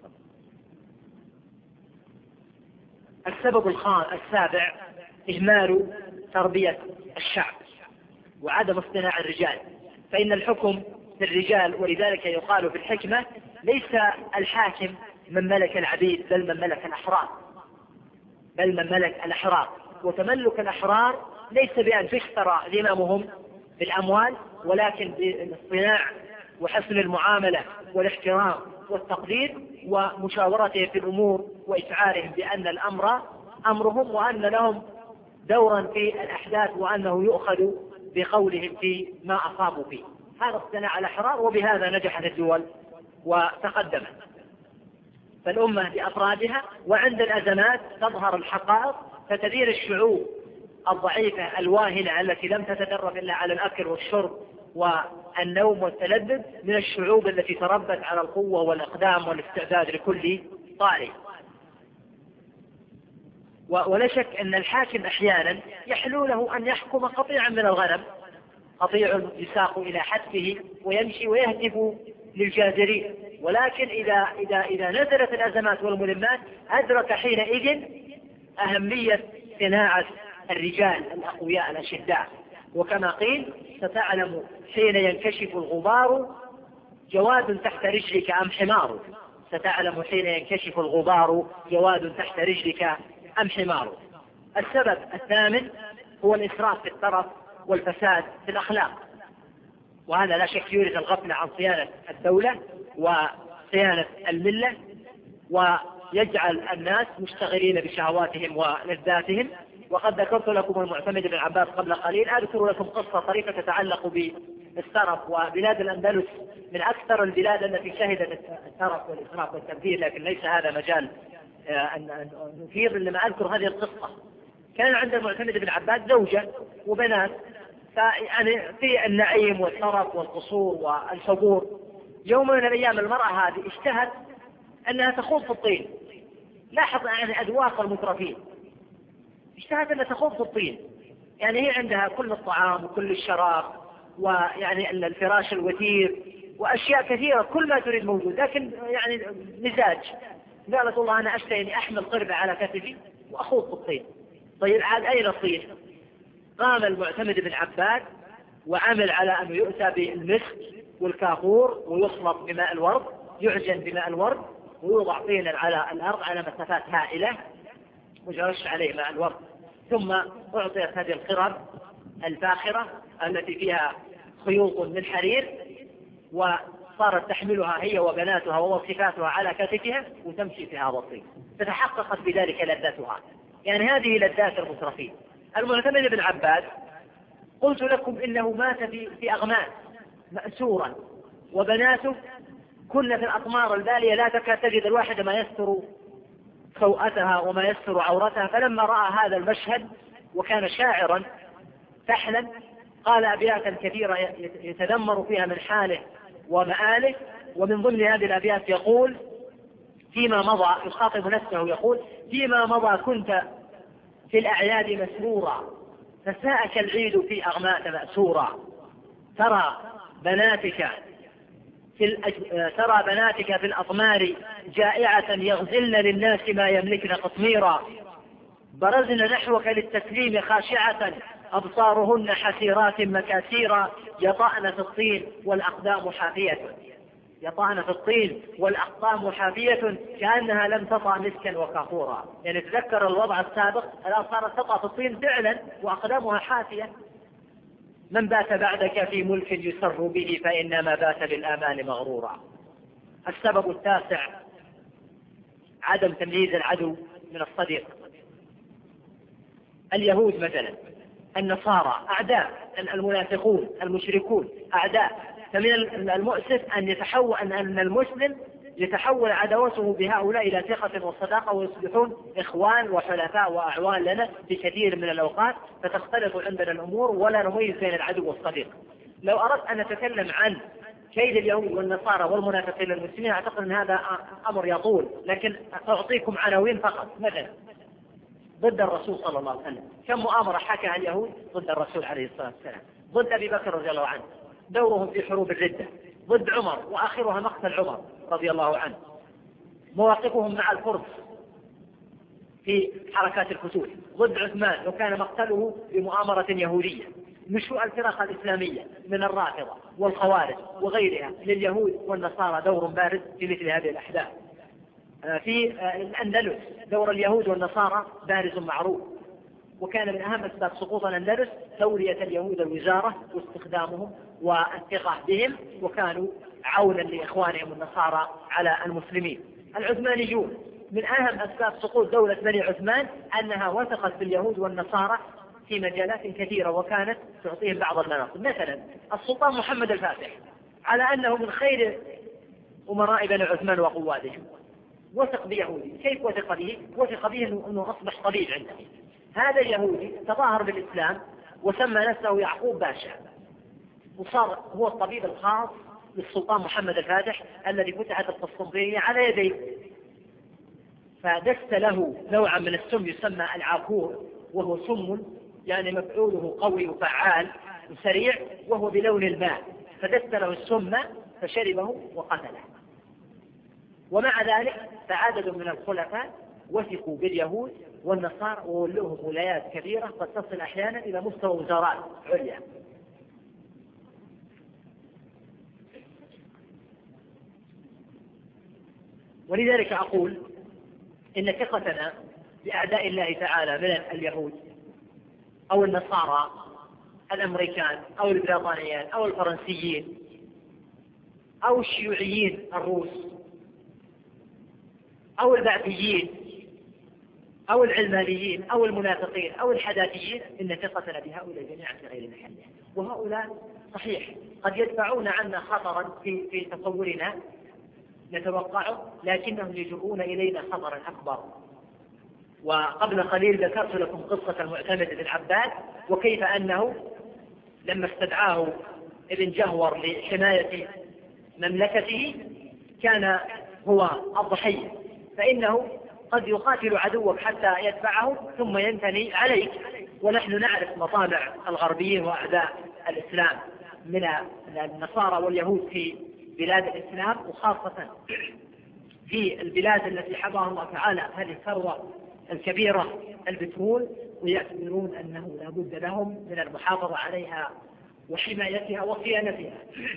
السبب السابع إهمال تربية الشعب وعدم اصطناع الرجال، فإن الحكم في الرجال، ولذلك يقال في الحكمة: ليس الحاكم من ملك العبيد بل من ملك الأحرار. وتملك الأحرار ليس بأن تشترى ذممهم بالأموال، ولكن بالاصطناع وحسن المعاملة والاحترام والتقدير ومشاورتهم في الأمور وإشعارهم بأن الأمر أمرهم وأن لهم دورا في الأحداث وأنه يؤخذ بقولهم في ما أصابوا فيه. هذا اصطناع الأحرار، وبهذا نجحت الدول وتقدمت. فالأمة بأفرادها، وعند الأزمات تظهر الحقائق فتدير الشعوب الضعيفة الواهنة التي لم تتدرب إلا على الأكل والشرب والنوم والتلذذ من الشعوب التي تربت على القوة والإقدام والاستعداد لكل طارئ. ولا شك أن الحاكم أحيانا يحلو له أن يحكم قطيعا من الغنم، قطيع يساق إلى حتفه ويمشي ويهتف للجازرين، ولكن إذا نزلت الأزمات والملمات أدرك حينئذ أهمية صناعة الرجال الأقوياء الأشداء. وكما قيل: ستعلم حين ينكشف الغبار جواد تحت رجلك أم حمار. ستعلم حين ينكشف الغبار جواد تحت رجلك أم حمار. السبب الثامن
هو الإسراف في الترف والفساد في الأخلاق، وهذا لا شك يورث الغفلة عن صيانة الدولة وصيانة الملة، ويجعل الناس مشتغلين بشهواتهم ولذاتهم. وقد ذكرت لكم المعتمد بن عباس قبل قليل، أذكر لكم قصة طريفة تتعلق بالسرف. وبلاد الأندلس من أكثر البلاد التي شهدت السرف والإسراف والتبذير، لكن ليس هذا مجال أن نثير لما أذكر هذه القصة. كان عند المعتمد بن عباس زوجة وبنات، يعني في النعيم والسرف والقصور والحبور. يوم من الأيام المرأة هذه اشتهت أنها تخوض في الطين. لاحظ يعني أذواق المترفين، اشتهت أنها تخوض في الطين. يعني هي عندها كل الطعام وكل الشراب، ويعني الفراش الوثير وأشياء كثيرة، كل ما تريد موجود، لكن يعني مزاج. قالت والله أنا أشتهي أني أحمل قربة على كتفي وأخوض في الطين. طيب عاد أين الطين؟ قام المعتمد بن عباس وعمل على أنه يؤتى بالمسك والكافور ويخلط بماء الورد، يعجن بماء الورد ويوضع طينا على الأرض على مسافات هائلة ويرش عليه ماء الورد. ثم أعطيت هذه القرب الفاخرة التي فيها خيوط من حرير، وصارت تحملها هي وبناتها ووصفاتها على كتفها وتمشي في هذا الطين، فتحققت بذلك لذتها. يعني هذه لذات المترفين. المعتمد بن عباس قلت لكم إنه مات في أغماد مأسورا، وبناته كن في الأطمار البالية لا تكاد تجد الواحدة ما يستر سوءتها وما يستر عورتها. فلما رأى هذا المشهد وكان شاعرا فحلا قال أبياتا كثيرة يتذمر فيها من حاله ومآله. ومن ضمن هذه الأبيات يقول فيما مضى، يخاطب نفسه يقول: فيما مضى كنت في الأعياد مسرورا، فساءك العيد في أغمات مأسورا. ترى بناتك في الأطمار جائعة يغزلن للناس ما يملكن قطميرا. برزن نحوك للتسليم خاشعة أبصارهن حسيرات مكاسيرا. يطأن في الطين والأقدام حافية، يطأن في الطين والأقدام حافية كأنها لم تطأ مسكا وكافورا. يعني تذكر الوضع السابق، الآن صارت تطأ في الطين فعلا وأقدامها حافية. من بات بعدك في ملك يسر به فإنما بات بالآمال مغرورا. السبب التاسع عدم تمييز العدو من الصديق. اليهود مثلا، النصارى أعداء، المنافقون المشركون أعداء. فمن المؤسف أن المسلم يتحول عداوته بهؤلاء إلى ثقة وصداقة، ويصبحون إخوان وحلفاء وأعوان لنا في كثير من الأوقات، فتختلط عندنا الأمور ولا نميز بين العدو والصديق. لو أردت أن نتكلم عن كيد اليهود والنصارى والمنافقين المسلمين أعتقد أن هذا أمر يطول، لكن أعطيكم عناوين فقط. مثلا ضد الرسول صلى الله عليه وسلم، كم مؤامرة حكاها اليهود ضد الرسول عليه الصلاة والسلام، ضد أبي بكر رضي الله عنه، دورهم في حروب الردة، ضد عمر وآخرها مقتل عمر رضي الله عنه، مواقفهم مع الفرس في حركات الفتوح، ضد عثمان وكان مقتله بمؤامرة يهودية، نشوء الفرق الإسلامية من الرافضة والخوارج وغيرها. لليهود والنصارى دور بارز في مثل هذه الأحداث. في الأندلس دور اليهود والنصارى بارز معروف، وكان من أهم أسباب سقوط الأندلس تولية اليهود الوزارة واستخدامهم والثقة بهم، وكانوا عونا لإخوانهم النصارى على المسلمين. العثمانيون من أهم أسباب سقوط دولة بني عثمان أنها وثقت باليهود والنصارى في مجالات كثيرة وكانت تعطيهم بعض المناصب. مثلا السلطان محمد الفاتح على أنه من خير أمراء بني عثمان وقوادهم وثق بيهودي. كيف وثق به؟ وثق به أنه أصبح طبيب عنده. هذا اليهودي تظاهر بالإسلام وسمى نفسه يعقوب باشا، وصار هو الطبيب الخاص للسلطان محمد الفاتح الذي فتحت القسطنطينية على يديه. فدس له نوعا من السم يسمى العاكور، وهو سم يعني مفعوله قوي وفعال وسريع وهو بلون الماء، فدس له السم فشربه وقتله. ومع ذلك فعدد من الخلفاء وثقوا باليهود والنصارى وولوهم ولايات كبيرة قد تصل أحيانا إلى مستوى وزارات عليا. ولذلك أقول إن ثقتنا بأعداء الله تعالى من اليهود أو النصارى الأمريكان أو البريطانيين أو الفرنسيين أو الشيوعيين الروس أو البعثيين أو العلمانيين أو المنافقين أو الحداثيين، إن ثقتنا بهؤلاء جميعا في غير محله. وهؤلاء صحيح قد يدفعون عنا خطرا في تصورنا نتوقعه، لكنهم يجرون إلينا خطرا أكبر. وقبل قليل ذكرت لكم قصة المعتمد بن عباد، وكيف أنه لما استدعاه ابن جهور لحماية مملكته كان هو الضحية، فإنه قد يقاتل عدوك حتى يدفعه ثم ينتهي عليك. ونحن نعرف مطامع الغربيين وأعداء الإسلام من النصارى واليهود في بلاد الإسلام، وخاصة في البلاد التي حباها الله تعالى هذه الثروة الكبيرة البترول، ويعتبرون أنه لا بد لهم من المحافظة عليها وحمايتها وصيانتها.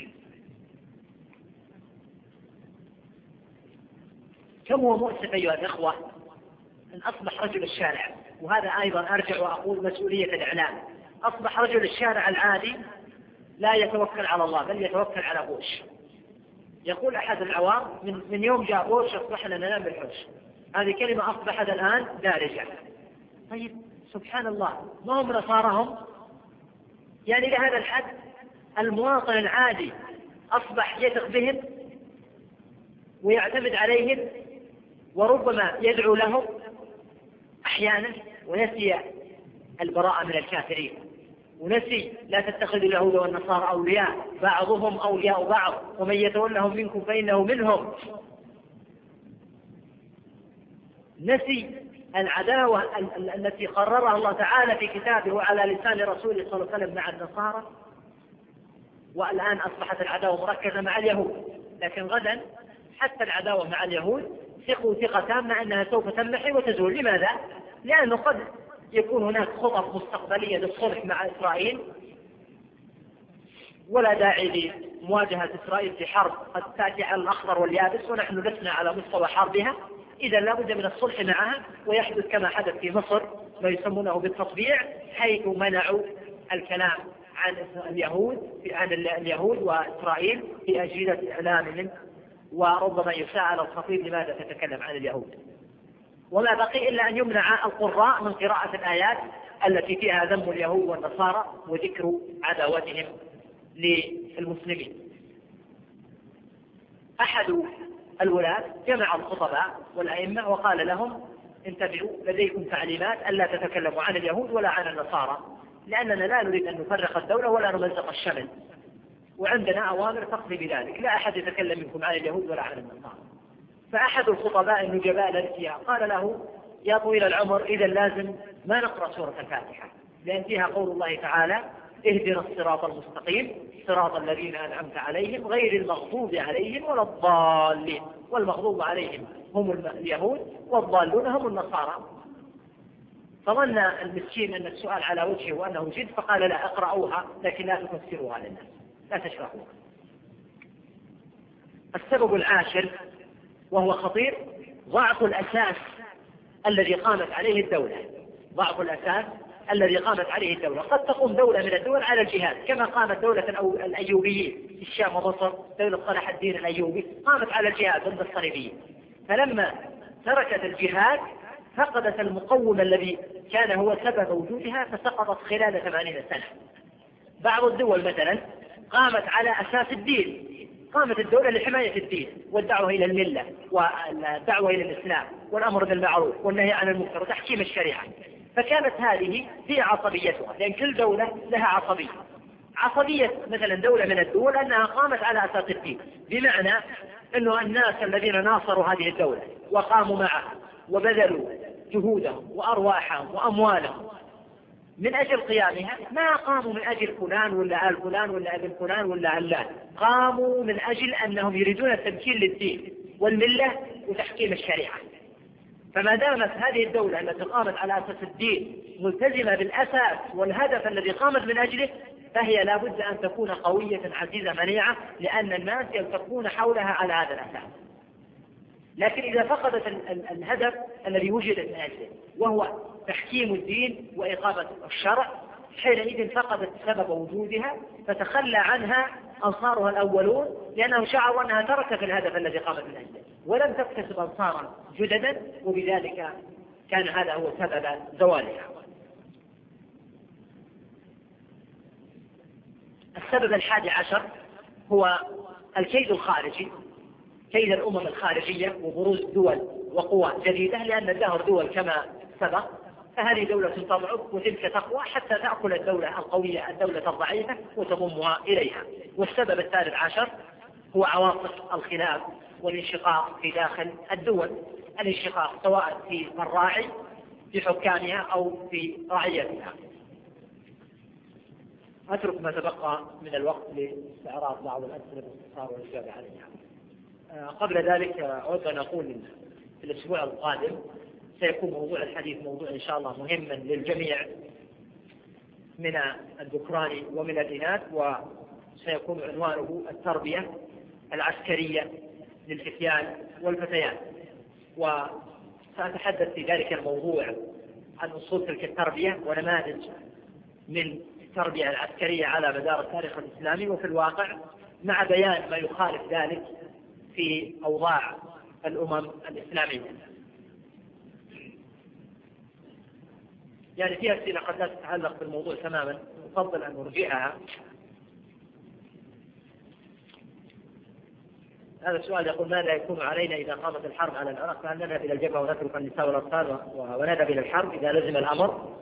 كم هو مؤسف أيها الإخوة أن أصبح رجل الشارع، وهذا أيضا أرجع وأقول مسؤولية الإعلام، أصبح رجل الشارع العادي لا يتوكل على الله بل يتوكل على بوش. يقول أحد العوام من يوم جاء بوش أصبحنا ننام بالحوش. هذه كلمة أصبحت الآن دارجة. طيب سبحان الله، ما هم نصارهم؟ يعني لهذا الحد المواطن العادي أصبح يثق بهم ويعتمد عليهم، وربما يدعو لهم أحيانا، ونسي البراءة من الكافرين، ونسي لا تتخذوا اليهود والنصارى أولياء بعضهم أولياء بعض ومن يتولهم منكم فإنه منهم. نسي العداوة التي قررها الله تعالى في كتابه وعلى لسان رسوله صلى الله عليه وسلم مع النصارى، والآن أصبحت العداوة مركزة مع اليهود. لكن غدا حتى العداوة مع اليهود ثقوا ثقة تامة أنها سوف تنمحي وتزول. لماذا؟ لأنه قد يكون هناك خطط مستقبلية للصلح مع إسرائيل، ولا داعي لمواجهة إسرائيل في حرب قد تأتي على الأخضر واليابس ونحن لسنا على مستوى حربها. إذا لا بد من الصلح معها، ويحدث كما حدث في مصر ما يسمونه بالتطبيع، حيث منعوا الكلام عن اليهود وإسرائيل في أجهزة إعلامهم، وربما يساءل الخطيب لماذا تتكلم عن اليهود. وما بقي إلا أن يمنع القراء من قراءة الآيات التي فيها ذم اليهود والنصارى وذكر عداوتهم للمسلمين. أحد الولاة جمع الخطباء والأئمة وقال لهم: انتبهوا، لديكم تعليمات ألا تتكلموا عن اليهود ولا عن النصارى، لأننا لا نريد أن نفرق الدولة ولا نمزق الشمل، وعندنا أوامر تقضي بذلك، لا أحد يتكلم منكم عن اليهود ولا عن النصارى. فأحد الخطباء النجباء الأذكياء قال له: يا طويل العمر، إذا لازم ما نقرأ سورة الفاتحة، لأن فيها قول الله تعالى: اهدنا الصراط المستقيم صراط الذين أنعمت عليهم غير المغضوب عليهم ولا الضالين. والمغضوب عليهم هم اليهود والضالون هم النصارى. فظن المسكين أن السؤال على وجهه وأنه جد، فقال: لا، اقرأوها لكن لا تفسروها للناس، لا تشرحوها. السبب العاشر وهو خطير: ضعف الأساس الذي قامت عليه الدولة. ضعف الأساس الذي قامت عليه الدولة. قد تقوم دولة من الدول على الجهاد، كما قامت دولة الأيوبيين في الشام ومصر، دولة صلاح الدين الأيوبي قامت على الجهاد ضد الصليبيين، فلما تركت الجهاد فقدت المقوم الذي كان هو سبب وجودها، فسقطت خلال 80 سنة. بعض الدول مثلا قامت على أساس الدين، قامت الدولة لحماية الدين والدعوة إلى الملة والدعوة إلى الإسلام والأمر بالمعروف والنهي عن المنكر وتحكيم الشريعة، فكانت هذه هي عصبيتها، لأن كل دولة لها عصبية مثلا دولة من الدول أنها قامت على أساس الدين، بمعنى أنه الناس الذين ناصروا هذه الدولة وقاموا معها وبذلوا جهودهم وأرواحهم وأموالهم من أجل قيامها، ما قاموا من أجل فلان ولا آل فلان ولا ابن فلان ولا علان، قاموا من أجل أنهم يريدون التمكين للدين والملة وتحكيم الشريعة. فما دامت هذه الدولة التي قامت على أساس الدين ملتزمة بالأساس والهدف الذي قامت من أجله، فهي لا بد أن تكون قوية عزيزة منيعة، لأن الناس يلتقون حولها على هذا الأساس. لكن إذا فقدت الهدف الذي وجدت من أجله، وهو تحكيم الدين وإقامة الشرع، حينئذ فقدت سبب وجودها، فتخلى عنها أنصارها الأولون، لأنهم شعروا أنها تركت الهدف الذي قامت من أجله ولم تكتسب أنصارا جددا، وبذلك كان هذا هو سبب زوالها. السبب 11 هو الكيد الخارجي، كيد الأمم الخارجية وبروز دول وقوى جديدة، لأن الدهر دول كما سبق، فهذه دولة تضعف وتلك تقوى حتى تأكل الدولة القوية الدولة الضعيفة وتضمها إليها. والسبب 13 هو عواطف الخلاف والانشقاق في داخل الدول، الانشقاق سواء في الراعي في حكامها أو في رعيتها. أترك ما تبقى من الوقت لاستعراض بعض الأسئلة باختصار والإجابة عليها. قبل ذلك أود أن أقول في الأسبوع القادم سيكون موضوع الحديث موضوع إن شاء الله مهما للجميع من الذكران ومن الإناث، وسيكون عنوانه التربية العسكرية للفتيان والفتيات، وسأتحدث في ذلك الموضوع عن أصول تلك التربية ونماذج من التربية العسكرية على مدار التاريخ الإسلامي وفي الواقع، مع بيان ما يخالف ذلك في أوضاع الأمم الإسلامية. يعني فيها أسئلة قد لا تتعلق بالموضوع تماما، أفضل أن أرجعها. هذا السؤال يقول: ماذا يكون علينا إذا قامت الحرب على العراق؟ فهل نذهب إلى الجبهة ونترك النساء والأطفال ونذهب إلى الحرب إذا لزم الأمر؟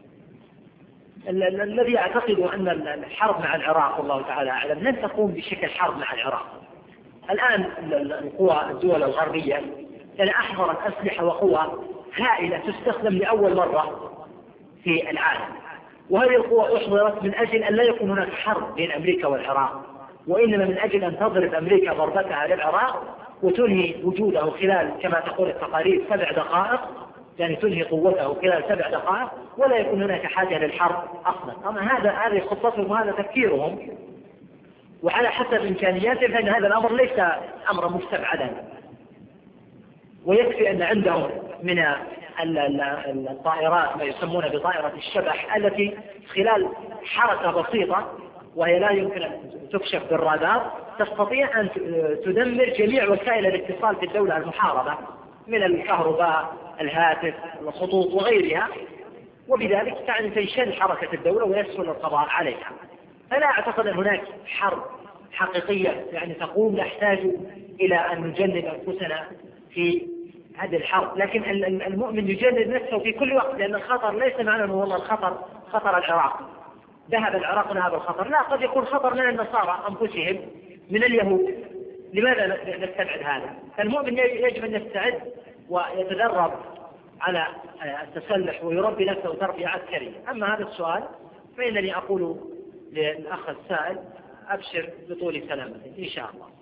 الذي أعتقد أن الحرب مع العراق والله تعالى أعلم لن تقوم بشكل حرب مع العراق. الآن القوى الدول الغربية أحضرت أسلحة وقوى هائلة تستخدم لأول مرة في العالم، وهذه القوى أحضرت من أجل أن لا يكون هناك حرب بين أمريكا والعراق، وإنما من أجل أن تضرب أمريكا ضربتها للعراق وتنهي وجوده خلال كما تقول التقارير 7 دقائق، يعني تنهي قوته خلال 7 دقائق، ولا يكون هناك حاجة للحرب أصلا. أما هذه خطتهم وهذا تفكيرهم، وعلى حسب إمكانياتهم، فإن هذا الأمر ليس أمرا مستبعدا. ويكفي أن عندهم من الطائرات ما يسمون بطائرة الشبح، التي خلال حركة بسيطة وهي لا يمكن أن تكشف بالرادار تستطيع أن تدمر جميع وسائل الاتصال في الدولة المحاربة من الكهرباء، الهاتف، الخطوط وغيرها، وبذلك تعني تنشل حركة الدولة ويسهل القضاء عليها. فلا أعتقد أن هناك حرب حقيقية يعني تقوم نحتاج إلى أن نجند أنفسنا في هذه الحرب، لكن المؤمن يجند نفسه في كل وقت، لأن الخطر ليس معنى أنه والله الخطر خطر العراق، ذهب العراق ذهب الخطر، لا، قد يكون خطر من النصارى أنفسهم من اليهود. لماذا نستبعد هذا؟ فالمؤمن يجب أن يستعد ويتدرب على التسلح ويربي نفسه تربية عسكرية. أما هذا السؤال فإنني أقول للأخ السائل: أبشر بطول سلامته إن شاء الله.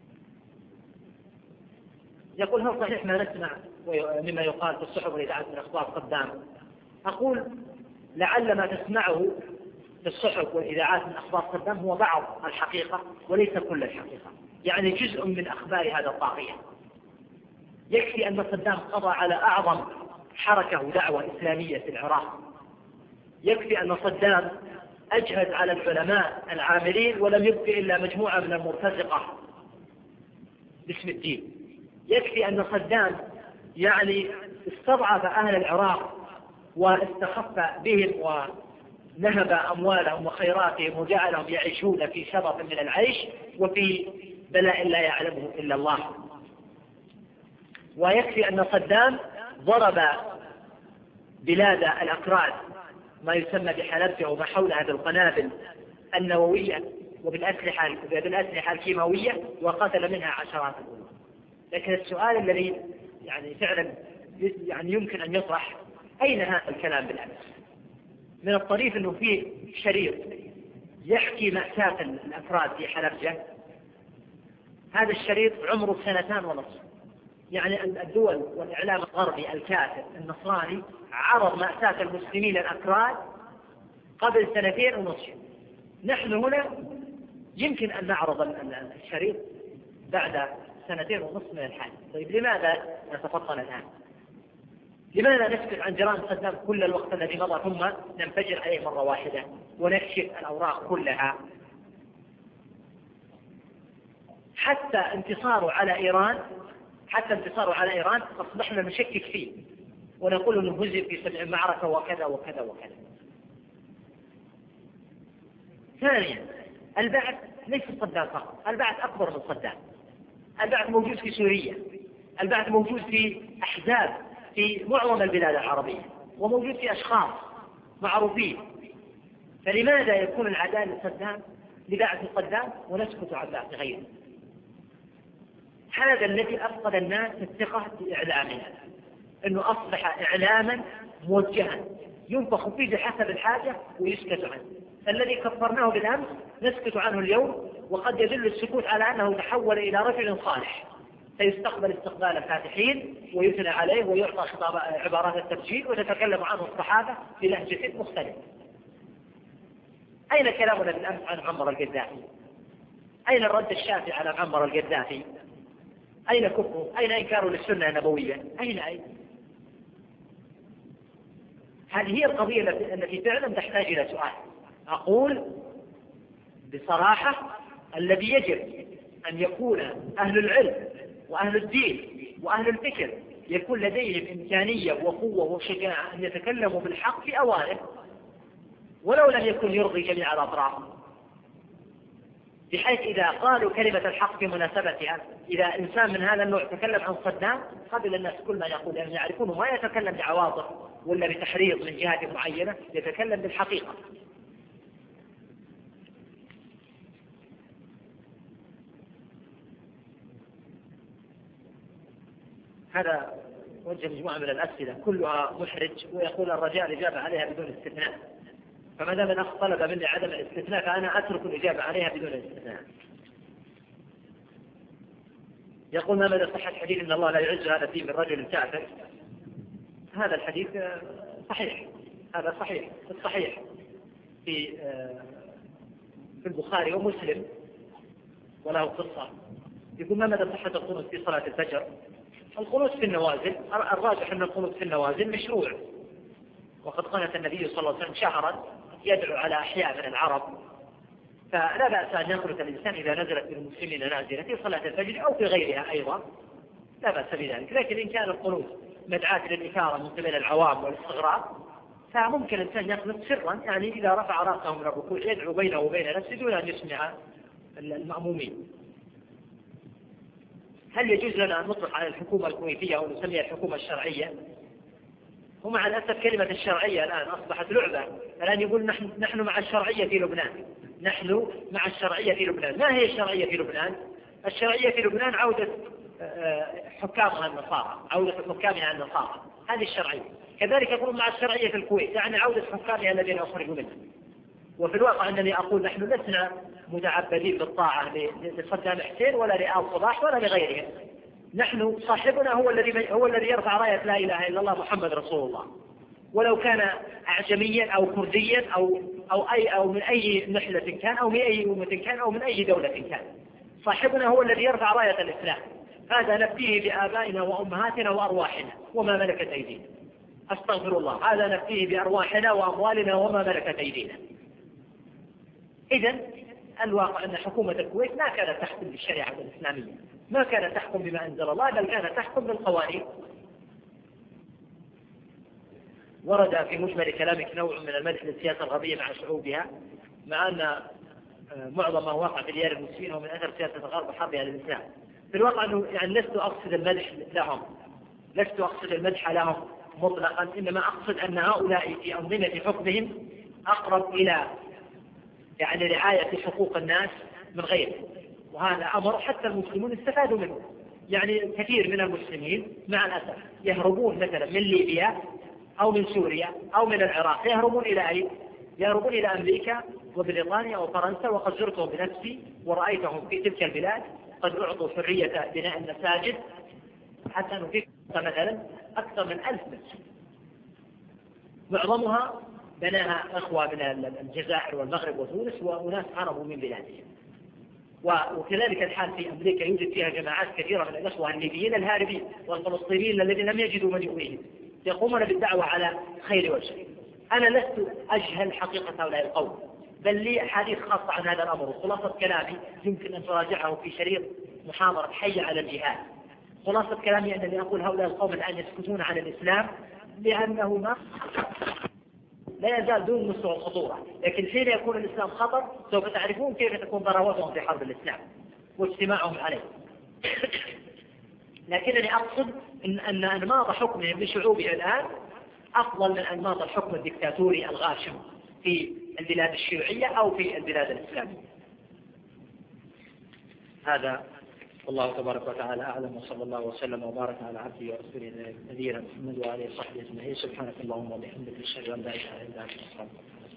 يقول: هل صحيح ما نسمع مما يقال في الصحف والإذاعات من أخبار صدام؟ أقول: لعل ما تسمعه في الصحف والإذاعات من أخبار صدام هو بعض الحقيقة وليس كل الحقيقة، يعني جزء من أخبار هذا الطاغية. يكفي أن صدام قضى على أعظم حركة دعوة إسلامية في العراق، يكفي أن صدام أجهد على العلماء العاملين ولم يبق إلا مجموعة من المرتزقة باسم الدين، يكفي أن صدام يعني استضعف أهل العراق واستخف بهم ونهب أموالهم وخيراتهم وجعلهم يعيشون في شرف من العيش وفي بلاء لا يعلمه إلا الله. ويكفي أن صدام ضرب بلاد الأكراد ما يسمى بحلبجة وما حولها بالقنابل النووية وبالأسلحة الكيماوية وقتل منها عشرات الأمم. لكن السؤال الذي يعني فعلا يعني يمكن أن يطرح: أين هذا الكلام بالأمس؟ من الطريف أنه فيه شريط يحكي مأساة الأفراد في حلبجة، هذا الشريط عمره 2.5 سنين. يعني الدول والإعلام الغربي الكافر النصراني عرض مأساة المسلمين الأكراد قبل 2.5 سنين. نحن هنا يمكن أن نعرض الشريط بعد 2.5 سنين من الحال. طيب لماذا نتفطن الآن؟ لماذا نسكت عن جرائم صدام كل الوقت الذي مضى ثم ننفجر عليه مرة واحدة ونكشف الأوراق كلها؟ حتى انتصاره على إيران أصبحنا نشكك فيه ونقول أنه هزم في 7 معركة وكذا وكذا وكذا. ثانيا، البعث ليس صدام فقط، البعث أكبر من صدام. البعث موجود في سوريا، البعث موجود في أحزاب في معظم البلاد العربية، وموجود في أشخاص معروفين. فلماذا يكون العداء لصدام لبعث صدام ونسكت عن بعث غيره؟ هذا الذي أفقد الناس الثقة في إعلامنا، أنه أصبح إعلاما موجها ينفخ فيه بحسب الحاجة ويسكت عنه. الذي كفرناه بالأمس نسكت عنه اليوم، وقد يدل السكوت على أنه تحول إلى رجل صالح سيستقبل استقبال الفاتحين ويثنى عليه ويعطى عبارات التبجيل وتتكلم عنه الصحابة بلهجة مختلفة. أين كلامنا بالأمس عن معمر القذافي؟ أين الرد الشافي على معمر القذافي؟ أين كفره؟ أين إنكاره للسنة النبوية؟ أين؟ هذه هي القضية التي فعلا تحتاج إلى سؤال. أقول بصراحة الذي يجب أن يكون أهل العلم وأهل الدين وأهل الفكر يكون لديهم إمكانية وقوة وشجاعة أن يتكلموا بالحق في أوانه، ولو لم يكن يرضي جميع الأطراف، بحيث إذا قالوا كلمة الحق في مناسبتها، إذا إنسان من هذا النوع تكلم عن صدام قبل الناس كل ما يقول، لأن يعرفونه ما يتكلم بعواطف ولا بتحريض من جهة معينة، يتكلم بالحقيقة. هذا وجه مجموعة من الأسئلة كلها محرج، ويقول الرجاء الإجابة عليها بدون استثناء، فما دام الأخ طلب مني عدم الاستثناء فأنا أترك الإجابة عليها بدون استثناء. يقول: ما مدى صحة حديث إن الله لا يعز هذا الدين بالرجل الكافر؟ هذا الحديث صحيح، هذا صحيح في الصحيح في البخاري ومسلم، وله قصة. يقول: ما مدى صحة القنوت في صلاة الفجر؟ القنوت في النوازل، الراجح أن القنوت في النوازل مشروع، وقد قنت النبي صلى الله عليه وسلم شهرا يدعو على أحياء من العرب، فلا بأس أن يقنت الإنسان إذا نزلت بالمسلمين نازلة في صلاة الفجر أو في غيرها أيضا، لا بأس بذلك. لكن إن كان القنوت مدعاة للإثارة من قبل العوام والاستغراب فممكن الإنسان يقنت سرا، يعني إذا رفع رأسه من الركوع يدعو بينه وبين نفسه دون أن يسمع المأمومين. هل يجوز لنا أن نطلق على الحكومة الكويتية أو نسميها الحكومة الشرعية؟ ومع الأسف كلمة الشرعية الآن أصبحت لعبة. الآن يقول نحن مع الشرعية في لبنان، نحن مع الشرعية في لبنان. ما هي الشرعية في لبنان؟ الشرعية في لبنان عودة حكامها النصارى، عودة حكامها النصارى، هذه الشرعية. كذلك يقول مع الشرعية في الكويت، يعني عودة حكامها الذين أخرجوا منها. وفي الواقع أنني أقول نحن لسنا متعبدين بالطاعة لصدام حسين ولا لآل صلاح ولا لغيرهم. نحن صاحبنا هو الذي يرفع راية لا إله إلا الله محمد رسول الله، ولو كان أعجميا أو كرديا أو من أي نحلة كان أو من أي أمة كان أو من أي دولة كان. صاحبنا هو الذي يرفع راية الإسلام. هذا نفديه بآبائنا وأمهاتنا وأرواحنا وما ملكت أيدينا. أستغفر الله، هذا نفديه بأرواحنا وأموالنا وما ملكت أيدينا. إذن الواقع أن حكومة الكويت ما كانت تحكم بالشريعة الإسلامية، ما كانت تحكم بما أنزل الله، بل كانت تحكم بالقوانين. ورد في مجمل كلامك نوع من المدح للسياسة الغربية مع شعوبها، مع أن معظم ما وقع في ديار المسلمين هو من أثر سياسة الغرب وحربها للإسلام. في الواقع أنه يعني لست أقصد المدح لهم مطلقا، إنما أقصد أن هؤلاء في أنظمة حكمهم أقرب إلى يعني رعاية حقوق الناس من غيره، وهذا أمر حتى المسلمون استفادوا منه. يعني كثير من المسلمين مع الأسف يهربون مثلا من ليبيا أو من سوريا أو من العراق، يهربون إلى أين؟ يهربون إلى أمريكا وبريطانيا وفرنسا، وقد زرتهم بنفسي ورأيتهم في تلك البلاد قد أعطوا حرية بناء المساجد، حتى أنه في مثلا أكثر من 1000 مسجد معظمها بناها أخوة من الجزائر والمغرب وتونس وناس هربوا من بلادهم. وكذلك الحال في أمريكا يوجد فيها جماعات كثيرة من الأخوة الليبيين الهاربين والفلسطينيين الذين لم يجدوا من يؤويهم، يقومون بالدعوة على خير وجه. أنا لست أجهل حقيقة هؤلاء القوم، بل لي أحاديث خاصة عن هذا الأمر، وخلاصة كلامي يمكن أن تراجعه في شريط محاضرة حي على الجهاد. خلاصة كلامي أنني أقول هؤلاء القوم الآن يسكتون عن الإسلام لأنه ما لا يزال دون مستوى الخطورة، لكن حين يكون الإسلام خطر سوف تعرفون كيف تكون ضرباتهم في حرب الإسلام واجتماعهم عليه. لكنني أقصد أن أنماط حكمهم لشعوبهم الآن أفضل من أنماط الحكم الدكتاتوري الغاشم في البلاد الشيوعية أو في البلاد الإسلامية. هذا والله تبارك وتعالى أعلم، وصلى الله وسلم وبارك على عبده ورسوله نبينا محمد وآله وصحبه أجمعين. سبحانك اللهم وبحمدك أشهد أن لا إله إلا أنت أستغفرك.